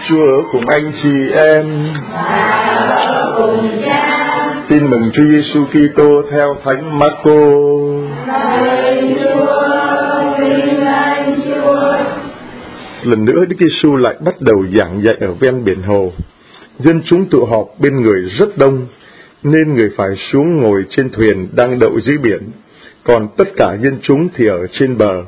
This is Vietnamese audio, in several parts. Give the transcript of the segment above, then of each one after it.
Chúa ở cùng anh chị em. Tin mừng Chúa Giêsu Kitô theo Thánh Marco. Lần nữa Đức Giêsu lại bắt đầu giảng dạy ở ven biển hồ. Dân chúng tụ họp bên người rất đông, nên người phải xuống ngồi trên thuyền đang đậu dưới biển, còn tất cả dân chúng thì ở trên bờ.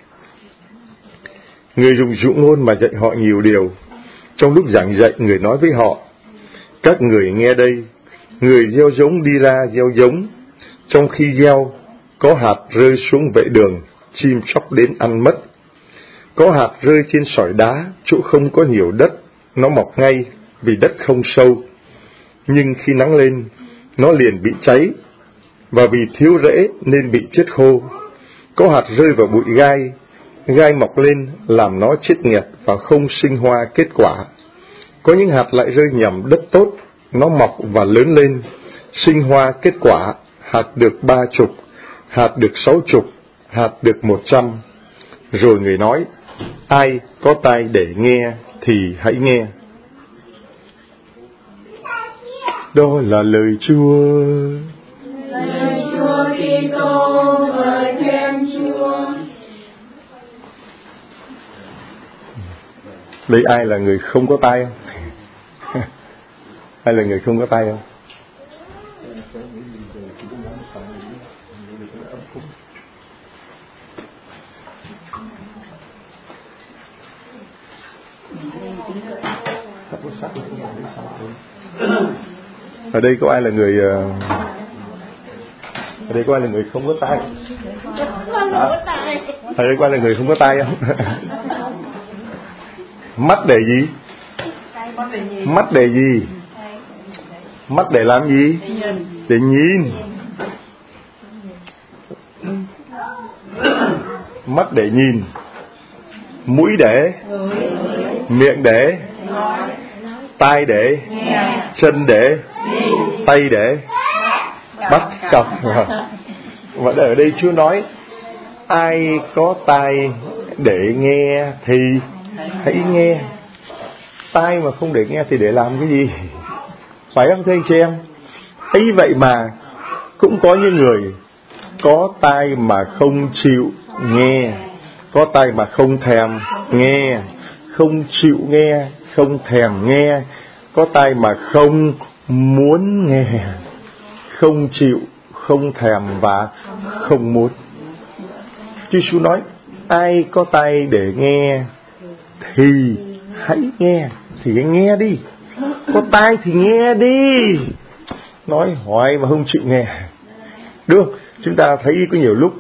Người dùng dụ ngôn mà dạy họ nhiều điều. Trong lúc giảng dạy, người nói với họ: các người nghe đây, người gieo giống đi ra gieo giống. Trong khi gieo, có hạt rơi xuống vệ đường, chim chóc đến ăn mất. Có hạt rơi trên sỏi đá, chỗ không có nhiều đất, nó mọc ngay vì đất không sâu. Nhưng khi nắng lên, nó liền bị cháy, và vì thiếu rễ nên bị chết khô. Có hạt rơi vào bụi gai, gai mọc lên làm nó chết nghẹt và không sinh hoa kết quả. Có những hạt lại rơi nhầm đất tốt, nó mọc và lớn lên, sinh hoa kết quả, hạt được 30, hạt được 60, hạt được 100. Rồi người nói: ai có tai để nghe thì hãy nghe. Đó là lời Chúa. Lời Chúa Kitô, lời khen Chúa. Đây ai là người không có tai không? Ai là người không có tai không? Ở đây có ai là người không có tai? Ở đây có ai là người không có tai không? Mắt để gì? Mắt để gì? Mắt để làm gì? Để nhìn. Mắt để nhìn. Mũi để, miệng để, tai để, chân để, tay để, bắt cặp. Và ở đây Chúa nói: ai có tai để nghe thì hãy nghe. Tai mà không để nghe thì để làm cái gì? Phải không thưa anh chị em? Ấy vậy mà cũng có những người có tai mà không chịu nghe, có tai mà không thèm nghe, không chịu nghe, không thèm nghe, có tai mà không muốn nghe, không chịu, không thèm và không muốn. Chúa Giêsu nói: ai có tai để nghe thì hãy nghe. Thì hãy nghe đi. Có tai thì nghe đi. Nói hoài mà không chịu nghe. Đúng không? Chúng ta thấy có nhiều lúc: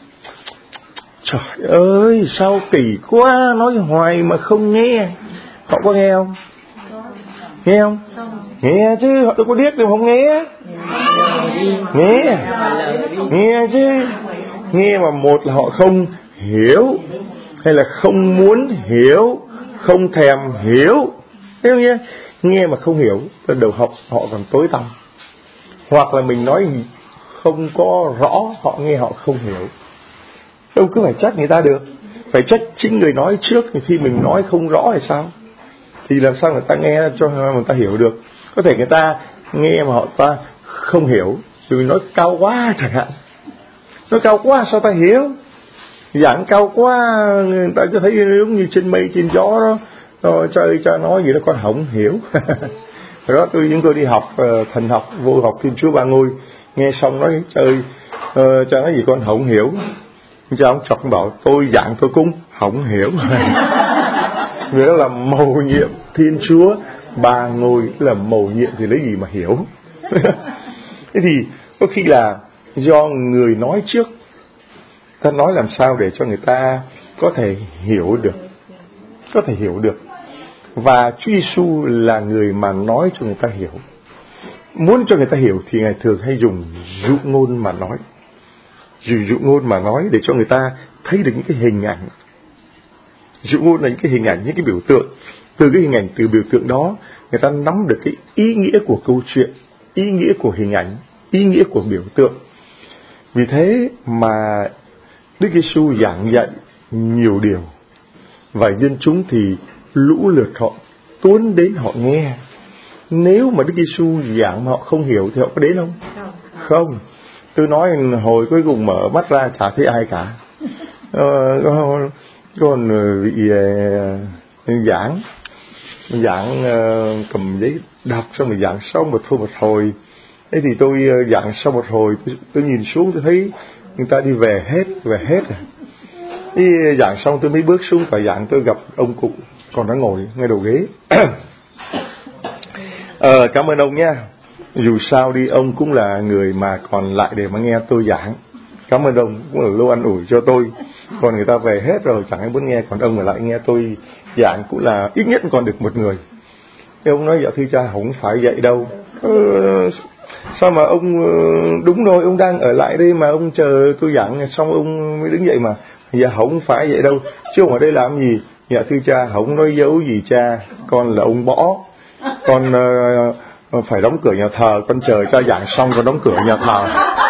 trời ơi sao kỳ quá, nói hoài mà không nghe. Họ có nghe không? Nghe không? Nghe chứ, họ đâu có điếc đâu không nghe. Nghe. Nghe chứ. Nghe mà một là họ không hiểu, hay là không muốn hiểu, không thèm hiểu. Thấy không nhé? Nghe mà không hiểu, đầu học họ còn tối tăm. Hoặc là mình nói không có rõ, họ nghe họ không hiểu. Đâu cứ phải trách người ta được. Phải trách chính người nói trước. Thì khi mình nói không rõ thì sao? Thì làm sao người ta nghe cho người ta hiểu được? Có thể người ta nghe mà họ ta không hiểu, rồi nói cao quá chẳng hạn. Nói cao quá sao ta hiểu? Giảng cao quá, người ta cho thấy giống như trên mây trên gió đó. Chơi cho nói gì đó con không hiểu. Rồi đó chúng tôi đi học thần học, vô học Thiên Chúa Ba Ngôi, nghe xong nói chơi cho nói gì con không hiểu. Cha ông chọc bảo tôi giảng tôi cũng không hiểu. Vì đó là mầu nhiệm Thiên Chúa Ba Ngôi, là mầu nhiệm thì lấy gì mà hiểu. Thế thì có khi là do người nói trước, ta nói làm sao để cho người ta có thể hiểu được, có thể hiểu được. Và Chúa Giêsu là người mà nói cho người ta hiểu. Muốn cho người ta hiểu thì Ngài thường hay dùng dụ ngôn mà nói. Dụ ngôn mà nói để cho người ta thấy được những cái hình ảnh. Dụ ngôn là những cái hình ảnh, những cái biểu tượng. Từ cái hình ảnh, từ biểu tượng đó, người ta nắm được cái ý nghĩa của câu chuyện, ý nghĩa của hình ảnh, ý nghĩa của biểu tượng. Vì thế mà Đức Giêsu giảng dạy nhiều điều, và dân chúng thì lũ lượt họ tuôn đến họ nghe. Nếu mà Đức Giêsu giảng mà họ không hiểu thì họ có đến không? Không. Tôi nói hồi cuối cùng mở mắt ra chả thấy ai cả. Còn vị giảng cầm giấy đọc xong rồi giảng xong một hồi. Thế thì tôi giảng xong một hồi, tôi nhìn xuống tôi thấy người ta đi về hết rồi. Đi giảng xong tôi mới bước xuống tòa giảng, tôi gặp ông cụ còn đang ngồi ngay đầu ghế. Cảm ơn ông nha. Dù sao đi ông cũng là người mà còn lại để mà nghe tôi giảng. Cảm ơn ông, cũng là lô ăn ủi cho tôi. Còn người ta về hết rồi chẳng ai muốn nghe, còn ông ở lại nghe tôi giảng cũng là ít nhất còn được một người. Thế ông nói dạ thưa cha không phải vậy đâu. Sao mà ông đúng rồi, ông đang ở lại đây mà ông chờ tôi giảng xong ông mới đứng dậy mà. Dạ không phải vậy đâu, chứ ông ở đây làm gì? Dạ thưa cha không nói dấu gì cha, con là ông bỏ. Con phải đóng cửa nhà thờ, con chờ cha giảng xong con đóng cửa nhà thờ.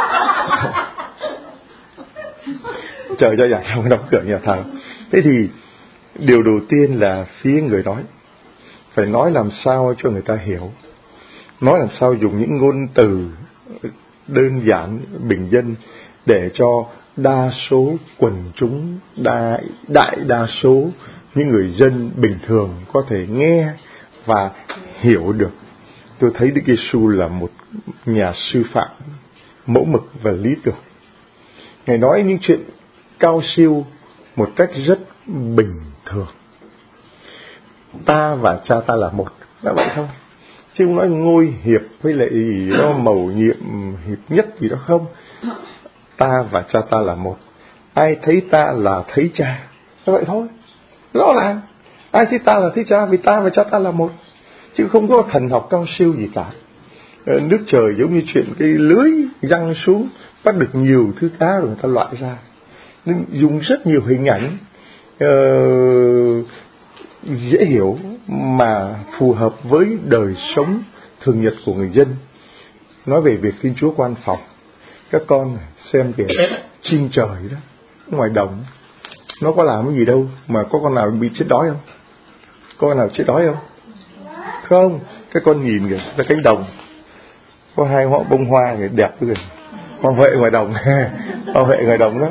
Chờ cha giảng xong đóng cửa nhà thờ. Thế thì điều đầu tiên là phía người nói phải nói làm sao cho người ta hiểu, nói làm sao dùng những ngôn từ đơn giản bình dân để cho đa số quần chúng, đại đa số những người dân bình thường có thể nghe và hiểu được. Tôi thấy Đức Giêsu là một nhà sư phạm mẫu mực và lý tưởng. Ngài nói những chuyện cao siêu một cách rất bình thường. Ta và cha ta là một, đã vậy thôi. Chứ không nói ngôi hiệp với lại gì đó mầu nhiệm hiệp nhất gì đó không. Ta và cha ta là một. Ai thấy ta là thấy cha, đã vậy thôi. Rõ ràng. Ai thấy ta là thấy cha, vì ta và cha ta là một. Chứ không có thần học cao siêu gì cả. Nước trời giống như chuyện cái lưới giăng xuống, bắt được nhiều thứ cá rồi người ta loại ra. Nên dùng rất nhiều hình ảnh dễ hiểu mà phù hợp với đời sống thường nhật của người dân. Nói về việc Thiên Chúa quan phòng, các con xem kìa, chim trời đó ngoài đồng, nó có làm cái gì đâu mà có con nào bị chết đói không? Có con nào chết đói không? Không. Các con nhìn kìa, là cánh đồng có hai hoa bông hoa kìa, đẹp kìa, hoa huệ ngoài đồng. Hoa huệ ngoài đồng đó.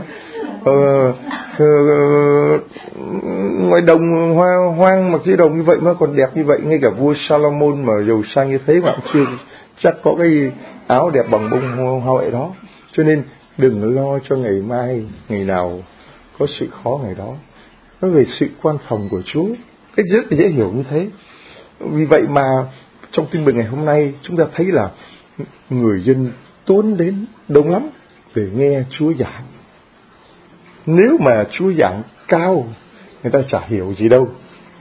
Ngoài đồng hoa hoang mà cái đồng như vậy mà còn đẹp như vậy. Ngay cả vua Salomon mà giàu sang như thế mà cũng chưa chắc có cái áo đẹp bằng bông hoa huệ đó. Cho nên đừng lo cho ngày mai, ngày nào có sự khó ngày đó. Nói về sự quan phòng của Chúa, cách rất dễ hiểu như thế. Vì vậy mà trong tin mừng ngày hôm nay chúng ta thấy là người dân tốn đến đông lắm để nghe Chúa giảng. Nếu mà Chúa giảng cao, người ta chả hiểu gì đâu.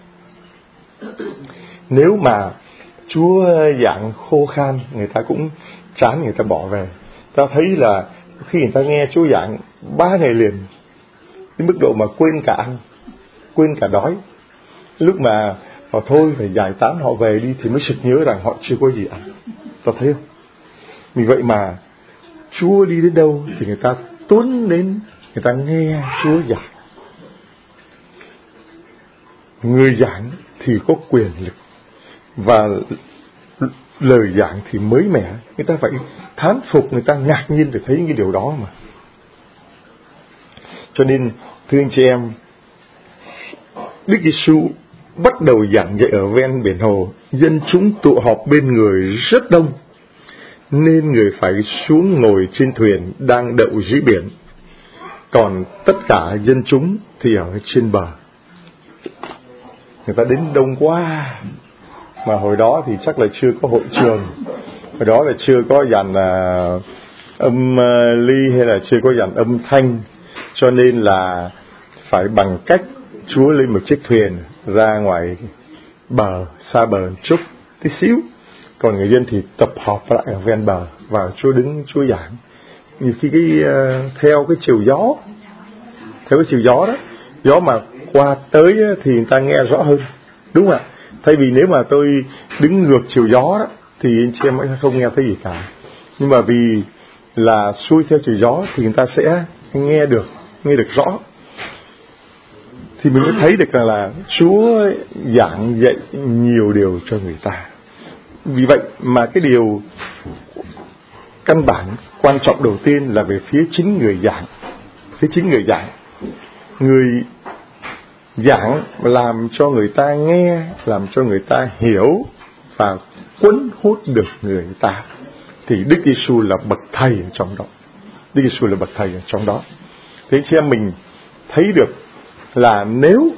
Nếu mà Chúa giảng khô khan, người ta cũng chán, người ta bỏ về. Ta thấy là khi người ta nghe Chúa giảng 3 ngày liền, đến mức độ mà quên cả ăn, quên cả đói. Lúc mà họ thôi phải giải tán họ về đi thì mới sực nhớ rằng họ chưa có gì ăn. Ta thấy không? Vì vậy mà Chúa đi đến đâu thì người ta tuôn đến, người ta nghe Chúa giảng. Người giảng thì có quyền lực và lời giảng thì mới mẻ. Người ta phải thán phục, người ta ngạc nhiên để thấy những cái điều đó mà. Cho nên thưa anh chị em, Đức Giêsu bắt đầu giảng dạy ở ven biển hồ, dân chúng tụ họp bên người rất đông, nên người phải xuống ngồi trên thuyền đang đậu dưới biển, còn tất cả dân chúng thì ở trên bờ. Người ta đến đông quá, mà hồi đó thì chắc là chưa có hội trường, hồi đó là chưa có dàn âm ly hay là chưa có dàn âm thanh, cho nên là phải bằng cách Chúa lên một chiếc thuyền ra ngoài bờ, xa bờ chút tí xíu, còn người dân thì tập hợp lại ở ven bờ và Chúa đứng Chúa giảng. Nhiều khi theo cái chiều gió, đó, gió mà qua tới thì người ta nghe rõ hơn, đúng không ạ? Thay vì nếu mà tôi đứng ngược chiều gió đó thì anh chị em không nghe thấy gì cả, nhưng mà vì là xuôi theo chiều gió thì người ta sẽ nghe được rõ. thì mình mới thấy được rằng là Chúa giảng dạy nhiều điều cho người ta. Vì vậy mà cái điều căn bản quan trọng đầu tiên là về phía chính người giảng. Phía chính người giảng. Người giảng làm cho người ta nghe, làm cho người ta hiểu và cuốn hút được người ta, thì Đức Giêsu là bậc thầy ở trong đó. Đức Giêsu là bậc thầy ở trong đó. Thế chị em mình thấy được là nếu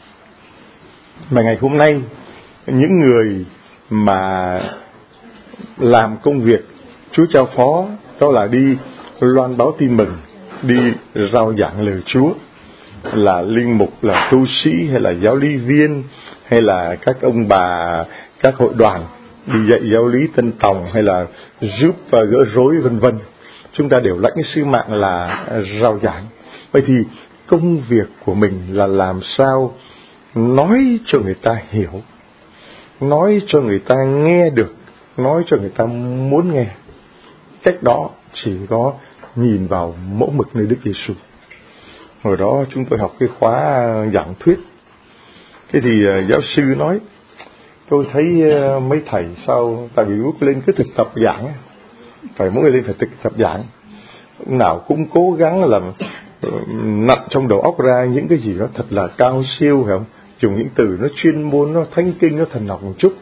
mà ngày hôm nay những người mà làm công việc Chúa giao phó, đó là đi loan báo tin mừng, đi rao giảng lời Chúa, là linh mục, là tu sĩ, hay là giáo lý viên, hay là các ông bà, các hội đoàn đi dạy giáo lý tân tòng, hay là giúp gỡ rối vân vân, chúng ta đều lãnh cái sứ mạng là rao giảng. Vậy thì công việc của mình là làm sao nói cho người ta hiểu, nói cho người ta nghe được, nói cho người ta muốn nghe. Cách đó chỉ có nhìn vào mẫu mực nơi Đức Giêsu. Hồi đó chúng tôi học cái khóa giảng thuyết. Thế thì giáo sư nói, tôi thấy mấy thầy sao, tại vì bước lên cứ thực tập giảng, phải mỗi người lên phải thực tập giảng, nào cũng cố gắng làm nặn trong đầu óc ra những cái gì nó thật là cao siêu, phải không? Dùng những từ nó chuyên môn, nó thánh kinh, nó thần học một chút.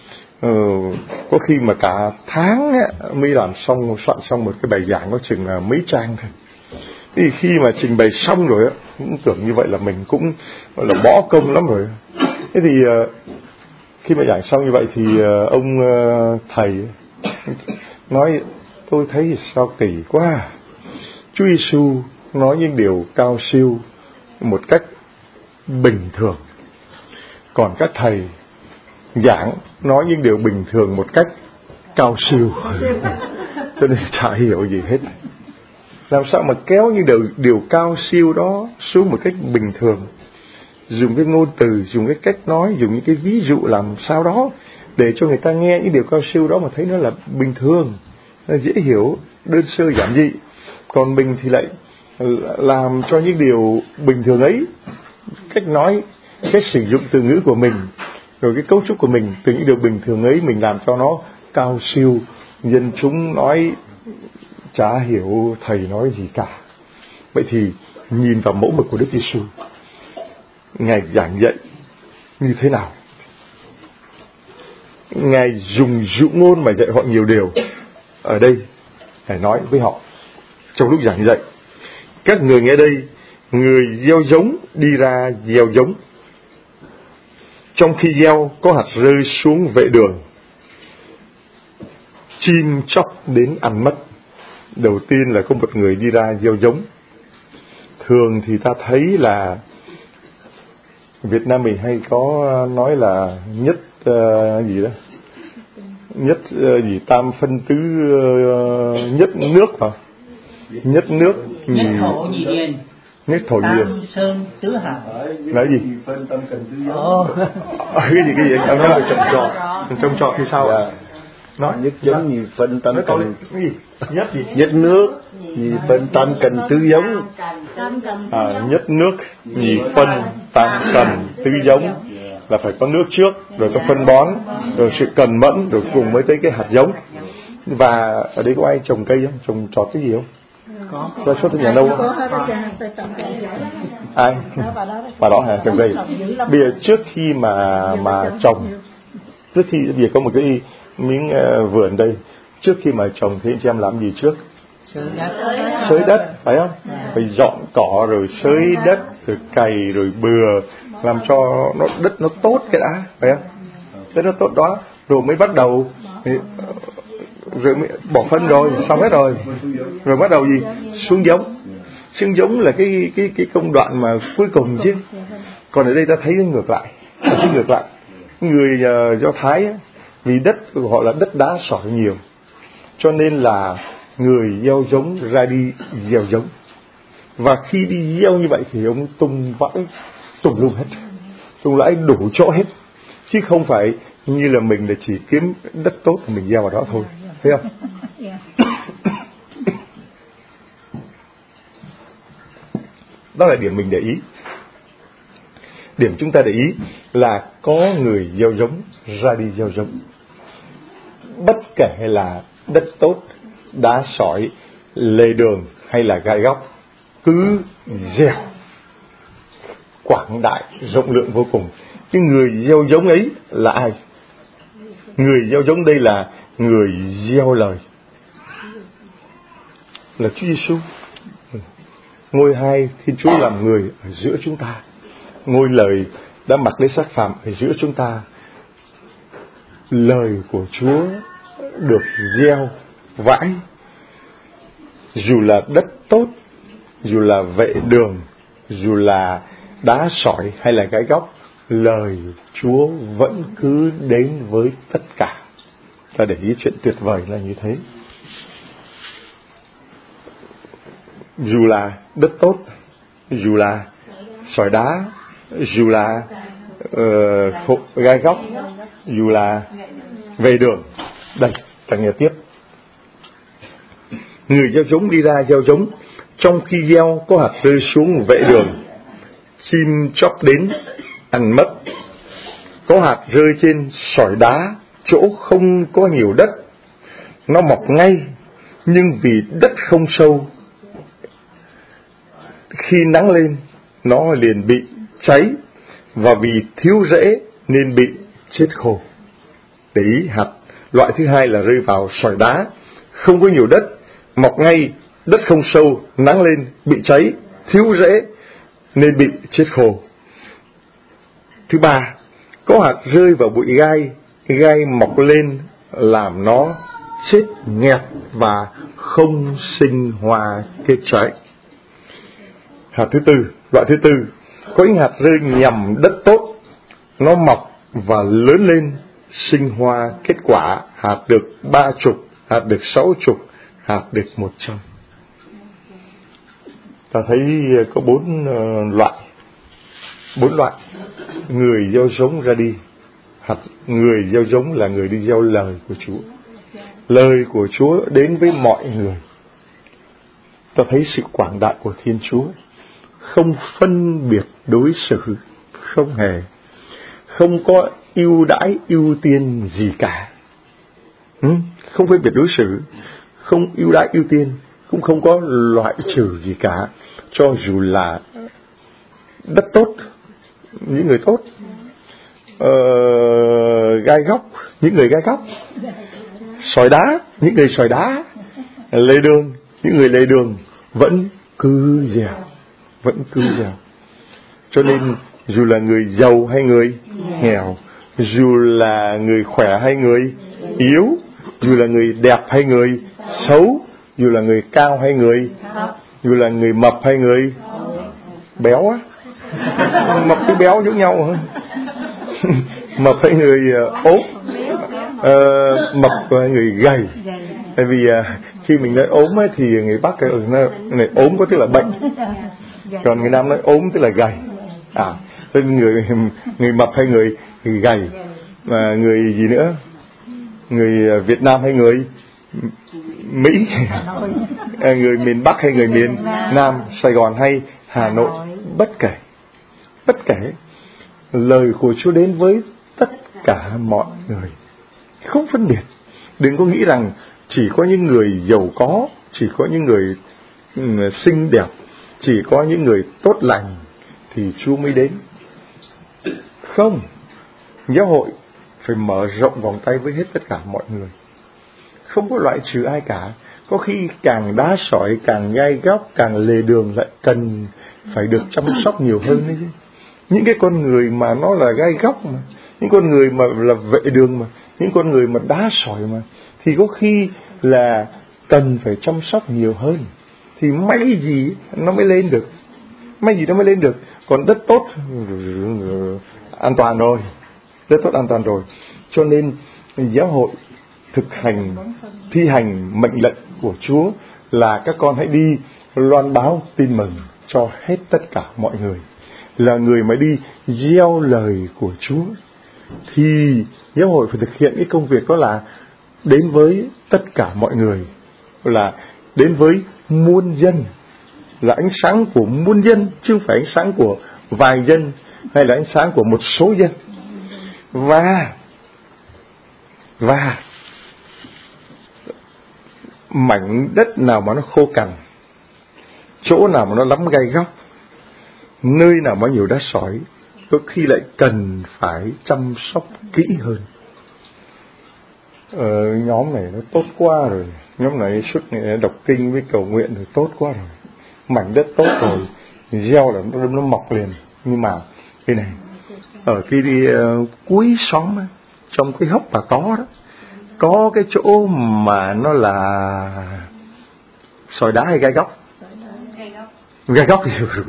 Có khi mà cả tháng mới làm xong, soạn xong một cái bài giảng có chừng mấy trang thôi. Thì khi mà trình bày xong rồi cũng tưởng như vậy là mình cũng gọi là bỏ công lắm rồi. Thế thì khi mà giảng xong như vậy thì ông thầy nói, tôi thấy sao kỳ quá. Chúa Giêsu nói những điều cao siêu một cách bình thường, còn các thầy giảng nói những điều bình thường một cách cao siêu. Cho nên chả hiểu gì hết. Làm sao mà kéo những điều cao siêu đó xuống một cách bình thường, dùng cái ngôn từ, dùng cái cách nói, dùng những cái ví dụ làm sao đó để cho người ta nghe những điều cao siêu đó mà thấy nó là bình thường, nó dễ hiểu, đơn sơ giản dị. Còn mình thì lại làm cho những điều bình thường ấy, cách nói, cách sử dụng từ ngữ của mình, rồi cái cấu trúc của mình, từ những điều bình thường ấy mình làm cho nó cao siêu, dân chúng nói chả hiểu thầy nói gì cả. Vậy thì nhìn vào mẫu mực của Đức Giêsu, Ngài giảng dạy như thế nào? Ngài dùng dụ ngôn mà dạy họ nhiều điều. Ở đây Ngài nói với họ trong lúc giảng dạy, các người nghe đây, người gieo giống đi ra gieo giống. Trong khi gieo, có hạt rơi xuống vệ đường, chim chóc đến ăn mất. Đầu tiên là có một người đi ra gieo giống. Thường thì ta thấy là Việt Nam mình hay có nói là nhất gì đó, nhất gì tam phân tứ, nhất nước hả? Nhất nước, nhất thổ nhị điền, nhất thổ nhị điền, tam sơn tứ hải. nói gì? Phân tâm cần tứ giống. Cái gì anh nói về trồng trọt thì sao? Yeah. Nói nhất giống như phân tâm cần nhất gì? nhất nước như phân tâm cần tứ giống. Nhất nước nhì phân tam cần tứ giống, là phải có nước trước, rồi có phân bón, rồi sự cần mẫn, rồi cùng mới tới cái hạt giống. Và ở đây có ai trồng cây không? Trồng trọt cái gì không? Có xuất nhà nâu không? Ai? Bà đó hả? Trồng cây. Bây giờ trước khi mà trồng, trước khi bây giờ có một cái miếng vườn đây, trước khi mà trồng thì anh chị em làm gì trước? Xới đất, phải không? Phải dọn cỏ rồi xới đất, rồi cày rồi bừa, làm cho đất nó tốt cái đã, phải không? Đất nó tốt đó, rồi mới bắt đầu, rồi mới bỏ phân rồi, xong hết rồi, rồi bắt đầu gì? Xuống giống. Xuống giống là cái công đoạn mà cuối cùng chứ. Còn ở đây ta thấy ngược lại, người Do Thái ấy, vì đất của họ là đất đá sỏi nhiều, cho nên là người gieo giống ra đi gieo giống, và khi đi gieo như vậy thì ông tung vãi tùm lum hết, tung lãi đủ chỗ hết, chứ không phải như là mình là chỉ kiếm đất tốt thì mình gieo vào đó thôi, thấy không? Đó là điểm mình để ý. điểm chúng ta để ý là có người gieo giống ra đi gieo giống. Bất kể là đất tốt, đá sỏi, lề đường hay là gai góc, cứ gieo quảng đại rộng lượng vô cùng. Chứ người gieo giống ấy là ai? Người gieo giống đây là người gieo lời, là Chúa Giêsu. Ngôi hai Thiên Chúa làm người ở giữa chúng ta, ngôi lời đã mặc lấy xác phàm ở giữa chúng ta. Lời của Chúa được gieo vãi, dù là đất tốt, dù là vệ đường, dù là đá sỏi hay là gai góc, lời Chúa vẫn cứ đến với tất cả. Ta để ý chuyện tuyệt vời là như thế. Dù là đất tốt, dù là sỏi đá, dù là gai góc, dù là về đường. Đây, ta nghe tiếp. Người gieo giống đi ra gieo giống, trong khi gieo có hạt rơi xuống vệ đường, chim chóc đến ăn mất. Có hạt rơi trên sỏi đá, chỗ không có nhiều đất, nó mọc ngay, nhưng vì đất không sâu, khi nắng lên nó liền bị cháy, và vì thiếu rễ nên bị chết khô. Để ý, hạt loại thứ hai là rơi vào sỏi đá, không có nhiều đất, mọc ngay, đất không sâu, nắng lên bị cháy, thiếu rễ nên bị chết khô. Thứ ba, có hạt rơi vào bụi gai, gai mọc lên làm nó chết nghẹt và không sinh hoa kết trái. Hạt thứ tư, loại thứ tư, có những hạt rơi nhằm đất tốt, nó mọc và lớn lên, sinh hoa kết quả, hạt được 30, hạt được 60, hạt được 100. Ta thấy có 4 loại. Người gieo giống ra đi. Người gieo giống là người đi gieo lời của Chúa. Lời của Chúa đến với mọi người. Ta thấy sự quảng đại của Thiên Chúa, không phân biệt đối xử, không hề, không có ưu đãi ưu tiên gì cả. Không phân biệt đối xử, không ưu đãi ưu tiên, cũng không có loại trừ gì cả. Cho dù là đất tốt, những người tốt, gai góc, những người gai góc, sỏi đá, những người sỏi đá, lề đường, những người lề đường, vẫn cứ gieo. Cho nên dù là người giàu hay người nghèo, dù là người khỏe hay người yếu, dù là người đẹp hay người xấu, dù là người cao hay người, dù là người mập hay người béo á, mập với béo giống nhau hả? Mập hay người ốm, mập hay người gầy. Tại vì khi mình nói ốm ấy, thì người Bắc này ốm có tức là bệnh, còn người Nam nói ốm tức là gầy. Nên người mập hay người gầy, mà người gì nữa, người Việt Nam hay người Mỹ, người miền Bắc hay người miền Nam, Sài Gòn hay Hà Nội, bất kể lời của Chúa đến với tất cả mọi người, không phân biệt. Đừng có nghĩ rằng chỉ có những người giàu có, chỉ có những người xinh đẹp, chỉ có những người tốt lành thì Chúa mới đến. Không, giáo hội phải mở rộng vòng tay với hết tất cả mọi người, không có loại trừ ai cả. Có khi càng đá sỏi, càng gai góc, càng lề đường lại cần phải được chăm sóc nhiều hơn đấy chứ. Những cái con người mà nó là gai góc mà, những con người mà là vệ đường mà, những con người mà đá sỏi mà, thì có khi là cần phải chăm sóc nhiều hơn, thì may gì nó mới lên được. Còn đất tốt an toàn rồi, cho nên giáo hội thi hành mệnh lệnh của Chúa là các con hãy đi loan báo tin mừng cho hết tất cả mọi người. Là người mà đi gieo lời của Chúa, thì giáo hội phải thực hiện cái công việc đó là đến với tất cả mọi người, là đến với muôn dân, là ánh sáng của muôn dân, chứ không phải ánh sáng của vài dân. hay là ánh sáng của một số dân. Và mảnh đất nào mà nó khô cằn, chỗ nào mà nó lắm gai góc, nơi nào mà nhiều đá sỏi, có khi lại cần phải chăm sóc kỹ hơn. Nhóm này nó tốt quá rồi, nhóm này suốt ngày đọc kinh với cầu nguyện rồi, tốt quá rồi, mảnh đất tốt rồi, gieo là nó mọc liền. Nhưng mà cái này ở cái cuối xóm ấy, trong cái hốc Bà Tó đó, có cái chỗ mà nó là sỏi đá hay gai góc? Gai góc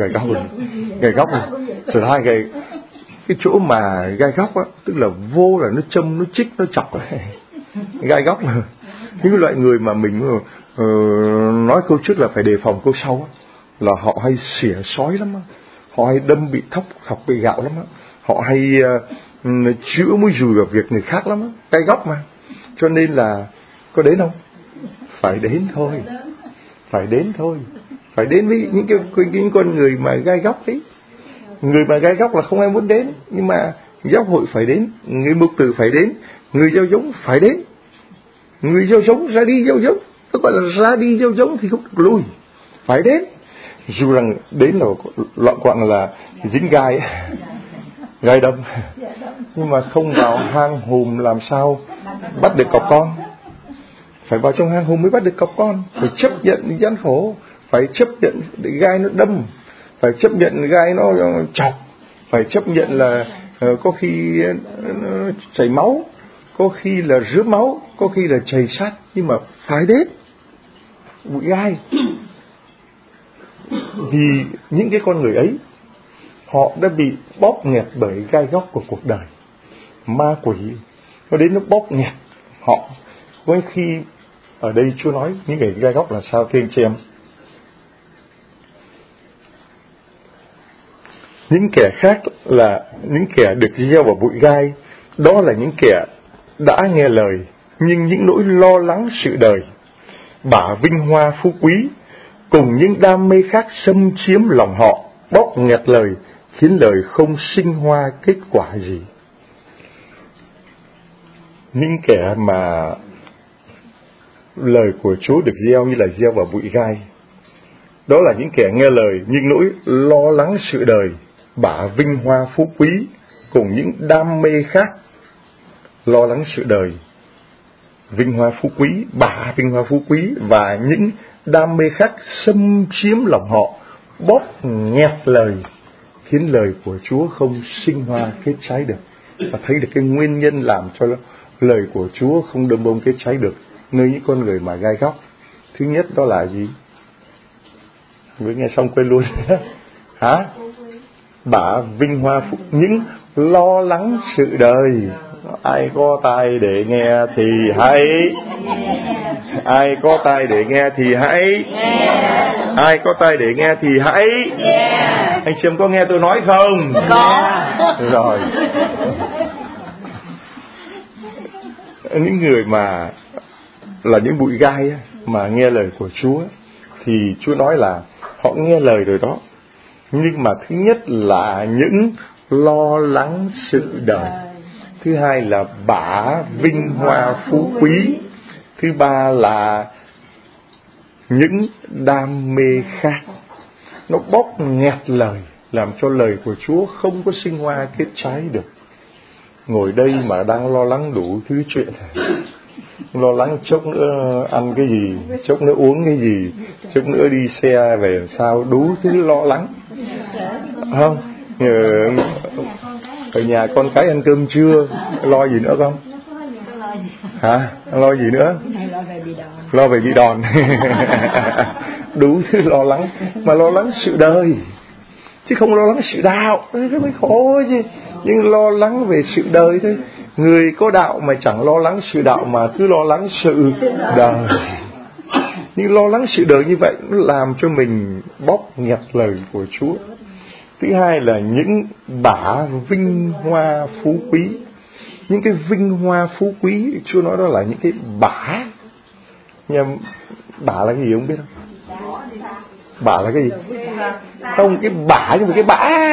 rồi hai cái chỗ mà gai góc á, tức là vô là nó châm, nó chích, nó chọc gai góc mà. Những loại người mà mình nói câu trước là phải đề phòng câu sau á, là họ hay xỉa sói lắm á, họ hay đâm bị thọc bị gạo lắm á, họ hay chữa mũi dùi vào việc người khác lắm á, gai góc mà. Cho nên là có đến không? Phải đến thôi. Phải đến với những con người mà gai góc ấy. Người mà gai góc là không ai muốn đến, nhưng mà giáo hội phải đến, người mục tử phải đến, người gieo giống phải đến. Người gieo giống ra đi gieo giống, tức gọi là ra đi gieo giống thì không được lùi, phải đến. Dù rằng đến là loạn quạng là dính gai đâm, nhưng mà không vào hang hùm làm sao bắt được cọp con. Phải vào trong hang hùm mới bắt được cọp con. Phải chấp nhận gian khổ, phải chấp nhận để gai nó đâm, phải chấp nhận gai nó chọc, phải chấp nhận là có khi chảy máu, có khi là rướm máu, có khi là chảy sát, nhưng mà phải đến bụi gai. Vì những cái con người ấy, họ đã bị bóp nghẹt bởi gai góc của cuộc đời. Ma quỷ nó đến nó bóp nghẹt họ. Có khi ở đây Chúa nói những cái gai góc là sao thưa anh chị em? Những kẻ khác là những kẻ được gieo vào bụi gai, đó là những kẻ đã nghe lời, nhưng những nỗi lo lắng sự đời, bả vinh hoa phú quý, cùng những đam mê khác xâm chiếm lòng họ, bóp nghẹt lời, khiến lời không sinh hoa kết quả gì. Những kẻ mà lời của Chúa được gieo như là gieo vào bụi gai, đó là những kẻ nghe lời nhưng nỗi lo lắng sự đời, bả vinh hoa phú quý, cùng những đam mê khác. Lo lắng sự đời, vinh hoa phú quý, bả vinh hoa phú quý và những đam mê khác xâm chiếm lòng họ, bóp nghẹt lời, khiến lời của Chúa không sinh hoa kết trái được. Và thấy được cái nguyên nhân làm cho lời của Chúa không đơm bông kết trái được nơi những con người mà gai góc. Thứ nhất đó là gì? Mới nghe xong quên luôn. Hả? Bả vinh hoa phúc, những lo lắng sự đời. Ai có tai để nghe thì hãy. Ai có tai để nghe thì hãy. Ai có tai để nghe thì hãy. Anh chị em có nghe tôi nói không? Có. Rồi. Những người mà là những bụi gai mà nghe lời của Chúa, thì Chúa nói là họ nghe lời rồi đó, nhưng mà thứ nhất là những lo lắng sự đời, thứ hai là bả vinh hoa phú quý, thứ ba là những đam mê khác. Nó bóp nghẹt lời, làm cho lời của Chúa không có sinh hoa kết trái được. Ngồi đây mà đang lo lắng đủ thứ chuyện, lo lắng chốc nữa ăn cái gì, chốc nữa uống cái gì, chốc nữa đi xe về làm sao, đủ thứ lo lắng. Không? Ở nhà con cái ăn cơm chưa, lo gì nữa không? Hả? Lo gì nữa? Lo về bị đòn. Đủ thứ lo lắng, mà lo lắng sự đời, chứ không lo lắng sự đạo, cái mới khổ chứ. Nhưng lo lắng về sự đời thôi. Người có đạo mà chẳng lo lắng sự đạo, mà cứ lo lắng sự đời. Nhưng lo lắng sự đời như vậy nó làm cho mình bóp nghẹt lời của Chúa. Thứ hai là những bả vinh hoa phú quý. Những cái vinh hoa phú quý, Chúa nói đó là những cái bả. Nhưng bả là cái gì không biết không? Bả là cái gì? Không, cái bả nhưng mà cái bả.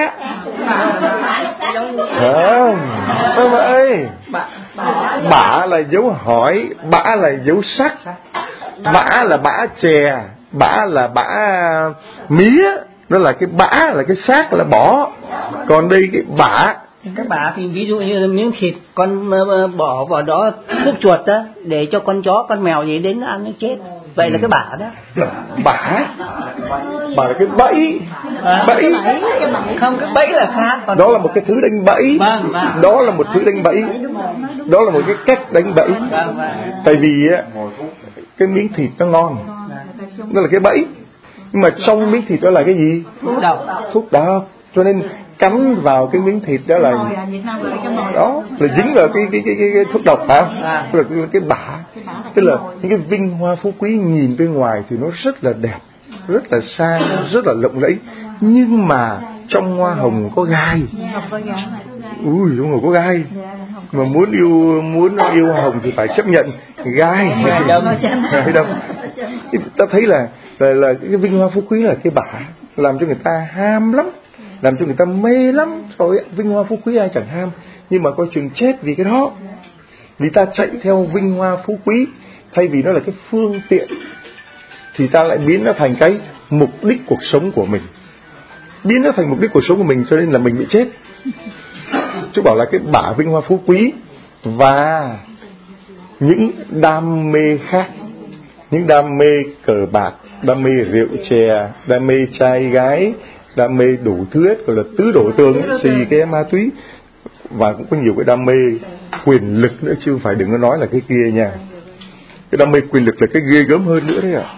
Không, sao vậy? Bả là dấu hỏi, bã là dấu sắc, bã là bã chè, bã là bã mía, đó là cái bã là cái xác là bỏ. Còn đây cái bả, các bả thì ví dụ như là miếng thịt con bỏ vào đó thuốc chuột đó để cho con chó con mèo gì đến ăn nó chết, vậy là cái bả đó. Bả là cái bẫy. Bẫy không, cái bẫy là khác. Còn đó là một cái thứ đánh bẫy. Vâng. Đó là một thứ đánh bẫy, đó là một cái cách đánh bẫy. Tại vì á, cái miếng thịt nó ngon, đó là cái bẫy, nhưng mà trong miếng thịt đó là cái gì? Thuốc độc. Cho nên cắn vào cái miếng thịt đó là dính vào cái thuốc độc, phải không? Tức là cái bả. Tức là những cái vinh hoa phú quý nhìn bên ngoài thì nó rất là đẹp, rất là sang, rất là lộng lẫy, nhưng mà trong hoa hồng có gai. Ui, trong hồng có gai. Mà muốn yêu hoa hồng thì phải chấp nhận gai. Hay đâu? Ta thấy là cái vinh hoa phú quý là cái bả, làm cho người ta ham lắm, làm cho người ta mê lắm. Rồi vinh hoa phú quý ai chẳng ham, nhưng mà coi chừng chết vì cái đó. Vì ta chạy theo vinh hoa phú quý, thay vì nó là cái phương tiện, thì ta lại biến nó thành cái mục đích cuộc sống của mình. Biến nó thành mục đích cuộc sống của mình, cho nên là mình bị chết. Chú bảo là cái bả vinh hoa phú quý và những đam mê khác, những đam mê cờ bạc, đam mê rượu chè, đam mê trai gái, đam mê đủ thứ hết, gọi là tứ đổ tương, xì cái ma túy, và cũng có nhiều cái đam mê quyền lực nữa, chứ không phải đừng có nói là cái kia nha. Cái đam mê quyền lực là cái ghê gớm hơn nữa đấy ạ.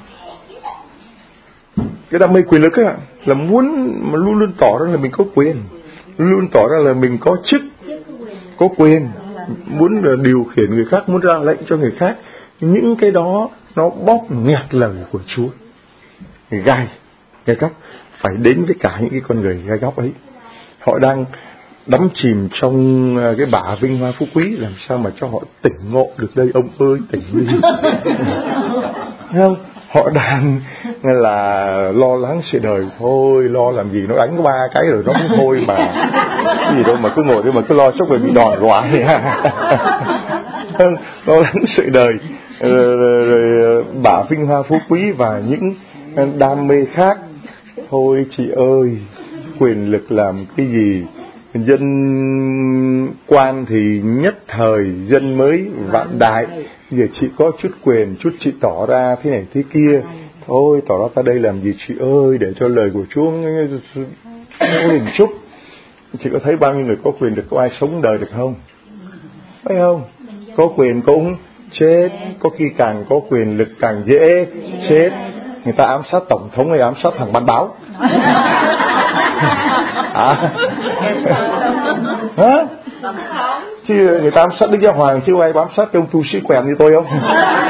Cái đam mê quyền lực á là muốn mà luôn luôn tỏ ra là mình có quyền, luôn tỏ ra là mình có chức, có quyền, muốn điều khiển người khác, muốn ra lệnh cho người khác. Những cái đó nó bóp nghẹt lời của Chúa. Gai góc phải đến với cả những cái con người gai góc ấy. Họ đang đắm chìm trong cái bả vinh hoa phú quý, làm sao mà cho họ tỉnh ngộ được đây ông ơi, tỉnh đi. Không, họ đang là lo lắng sự đời thôi, lo làm gì, nó đánh có 3 cái rồi nó cũng thôi mà, cái gì đâu mà cứ ngồi đây mà cứ lo chốc rồi bị đòn hoài. Lo lắng sự đời, rồi bả vinh hoa phú quý và những đam mê khác. Thôi chị ơi, quyền lực làm cái gì? Dân quan thì nhất thời, dân mới vạn đại. Giờ chị có chút quyền, chút chị tỏ ra thế này thế kia. Thôi tỏ ra ta đây làm gì chị ơi, để cho lời của Chúa liền chút. Chị có thấy bao nhiêu người có quyền lực, có ai sống đời được không? Phải không? Có quyền cũng chết, có khi càng có quyền lực càng dễ chết. Người ta ám sát tổng thống hay ám sát thằng ban báo? Hả? Chứ người ta ám sát Đức Giáo Hoàng, chứ ai ám sát cái ông tu sĩ quèn như tôi không?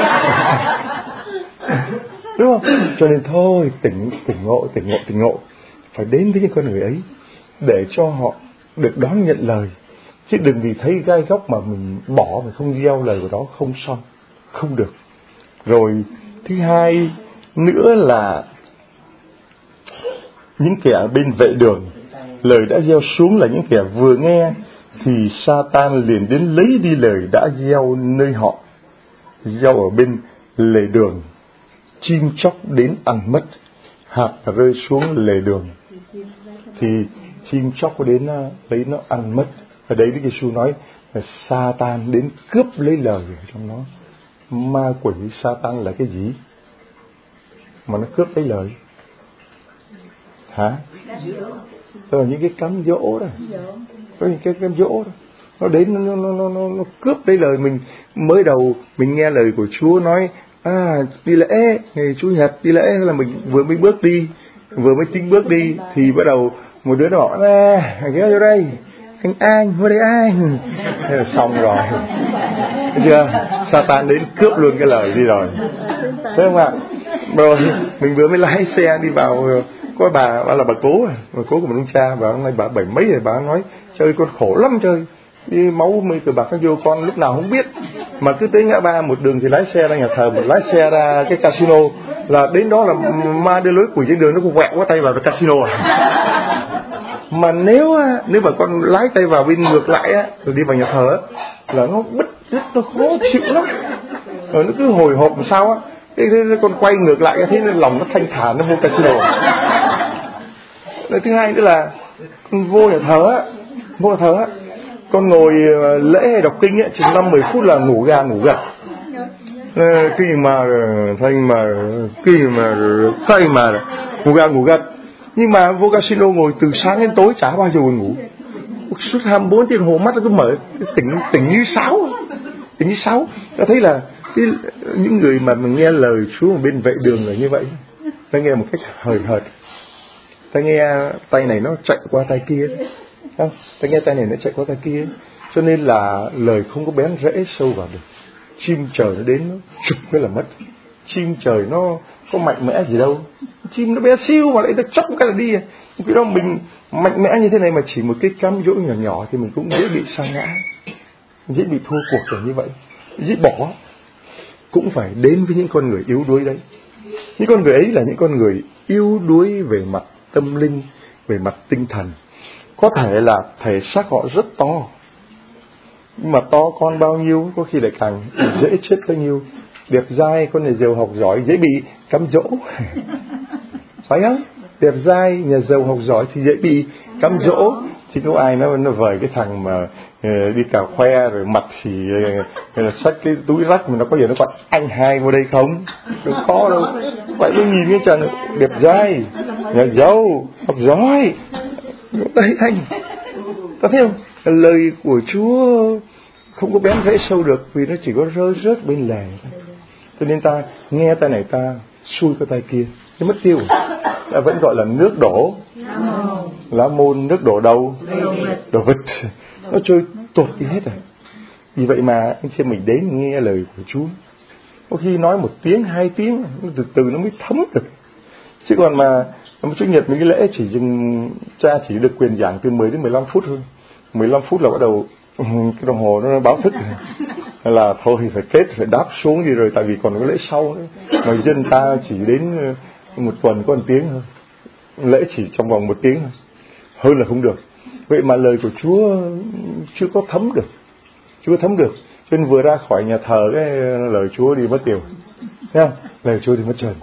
Đúng không? Cho nên thôi, tỉnh ngộ, phải đến với những con người ấy để cho họ được đón nhận lời, chứ đừng vì thấy gai góc mà mình bỏ, mình không gieo lời của đó, không xong, không được. Rồi thứ hai nữa là những kẻ bên vệ đường, lời đã gieo xuống là những kẻ vừa nghe thì Sa-tan liền đến lấy đi lời đã gieo nơi họ. Gieo ở bên lề đường, chim chóc đến ăn mất. Hạt rơi xuống lề đường thì chim chóc có đến lấy nó ăn mất. Ở đây Đức Giêsu nói là Sa-tan đến cướp lấy lời ở trong nó. Ma quỷ Sa-tan là cái gì mà nó cướp lấy lời? Hả? Đó là những cái cám dỗ đó, có những cái cám dỗ đó, nó đến nó cướp lấy lời mình. Mới đầu mình nghe lời của Chúa nói đi lễ ngày Chủ nhật, đi lễ là mình vừa mới tính bước đi thì bắt đầu một đứa nó bảo ghé vô đây anh vô đây anh. Thế là xong rồi, thấy chưa? Sa-tan đến cướp luôn cái lời đi rồi, thấy không ạ? Rồi mình vừa mới lái xe đi vào, có bà là bà cố của mình ông cha, bà hôm nay bà 70 mấy rồi, bà nói chơi con khổ lắm, chơi đi máu mê cờ bạc nó vô con lúc nào không biết, mà cứ tới ngã ba một đường thì lái xe ra nhà thờ, một lái xe ra cái casino, là đến đó là ma đưa lối quỷ trên đường nó cũng quẹo qua tay vào casino Mà nếu mà con lái tay vào bên ngược lại á, rồi đi vào nhà thờ á, là nó bứt rứt, nó khó chịu lắm, rồi nó cứ hồi hộp làm sao á. Thế con quay ngược lại thế nên lòng nó thanh thản, nó vô casino. Rồi thứ hai nữa là con vô nhà thờ á, con ngồi lễ hay đọc kinh á, chỉ 5-10 phút là ngủ gà ngủ gật. Khi mà thanh mà ngủ gà ngủ gật. Nhưng mà vô casino ngồi từ sáng đến tối chả bao giờ buồn ngủ. Suốt 24 tiếng hồ mắt nó cứ mở, tỉnh như sáo. Ta thấy là những người mà mình nghe lời Chúa bên vệ đường là như vậy. Ta nghe một cách hời hợt. Ta nghe tay này nó chạy qua tay kia, không? Ta nghe tay này nó chạy qua tay kia, cho nên là lời không có bén rễ sâu vào được. Chim trời nó đến nó chụp cái là mất. Chim trời nó có mạnh mẽ gì đâu, chim nó bé siêu mà lại nó chốc cái là đi. Cái đó mình mạnh mẽ như thế này mà chỉ một cái cám dỗ nhỏ nhỏ thì mình cũng dễ bị sa ngã, dễ bị thua cuộc kiểu như vậy, dễ bỏ. Cũng phải đến với những con người yếu đuối đấy. Những con người ấy là những con người yếu đuối về mặt tâm linh, về mặt tinh thần. Có thể là thể xác họ rất to, nhưng mà to con bao nhiêu có khi lại càng dễ chết bấy nhiêu. Đẹp dai, con nhà giàu học giỏi dễ bị cám dỗ, phải không? Đẹp dai, nhà giàu học giỏi thì dễ bị cám dỗ. Chứ có ai nó vời cái thằng mà đi cà khoe rồi mặt thì xách cái túi rách mà nó có gì nó còn anh hai vô đây không? Đâu có đâu. Vậy mới nhìn cái chàng đẹp dai, nhà giàu học giỏi, đấy anh. Ta thấy không? Lời của Chúa không có bén rễ sâu được, vì nó chỉ có rơi rớt bên lề. Cho nên ta nghe tay này ta xui cái tay kia, nó mất tiêu. Ta vẫn gọi là nước đổ lá môn, nước đổ đâu đổ vịt, nó trôi tuột đi hết rồi. Vì vậy mà anh chị mình đến nghe lời của Chúa, có khi nói 1 tiếng 2 tiếng từ từ nó mới thấm được. Chứ còn mà Chủ nhật mấy cái lễ chỉ dừng, cha chỉ được quyền giảng từ 10 đến 15 phút thôi. 15 phút là bắt đầu cái đồng hồ nó báo thức là thôi phải kết, phải đáp xuống đi rồi, tại vì còn có lễ sau nữa. Mà dân ta chỉ đến 1 tuần có 1 tiếng thôi, lễ chỉ trong vòng 1 tiếng thôi, hơn là không được. Vậy mà lời của Chúa chưa có thấm được, cho nên vừa ra khỏi nhà thờ cái lời Chúa đi mất tiêu, thấy không? Lời Chúa đi mất trơn.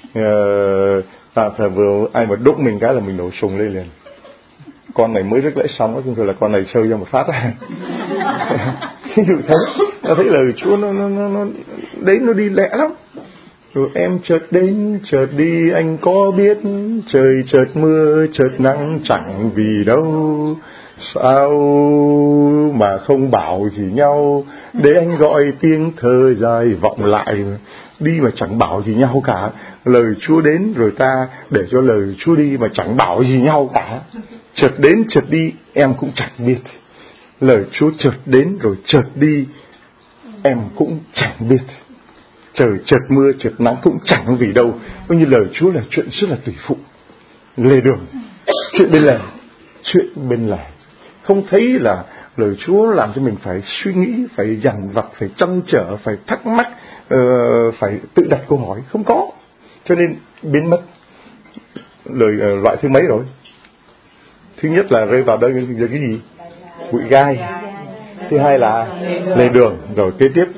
Thờ vừa ai mà đụng mình cái là mình nổ sùng lên liền. Con này mới rước lễ xong đó, nhưng rồi là con này sơi ra một phát ra. Ví dụ thế, ta thấy lời Chúa nó đến nó đi lẹ lắm. Rồi em chợt đến chợt đi, anh có biết trời chợt mưa chợt nắng chẳng vì đâu, sao mà không bảo gì nhau, để anh gọi tiếng thơ dài vọng lại, đi mà chẳng bảo gì nhau cả. Lời Chúa đến rồi ta để cho lời Chúa đi mà chẳng bảo gì nhau cả. Chợt đến chợt đi em cũng chẳng biết, lời Chúa chợt đến rồi chợt đi em cũng chẳng biết, trời chợt mưa chợt nắng cũng chẳng vì đâu. Coi như lời Chúa là chuyện rất là tùy phụ, lề đường, chuyện bên lề. Không thấy là lời Chúa làm cho mình phải suy nghĩ, phải dằn vặt, phải trăn trở, phải thắc mắc, phải tự đặt câu hỏi, không có. Cho nên biến mất. Loại thứ mấy rồi? Thứ nhất là rơi vào đây cái gì? Bụi gai. Thứ hai là lề đường. Rồi kế tiếp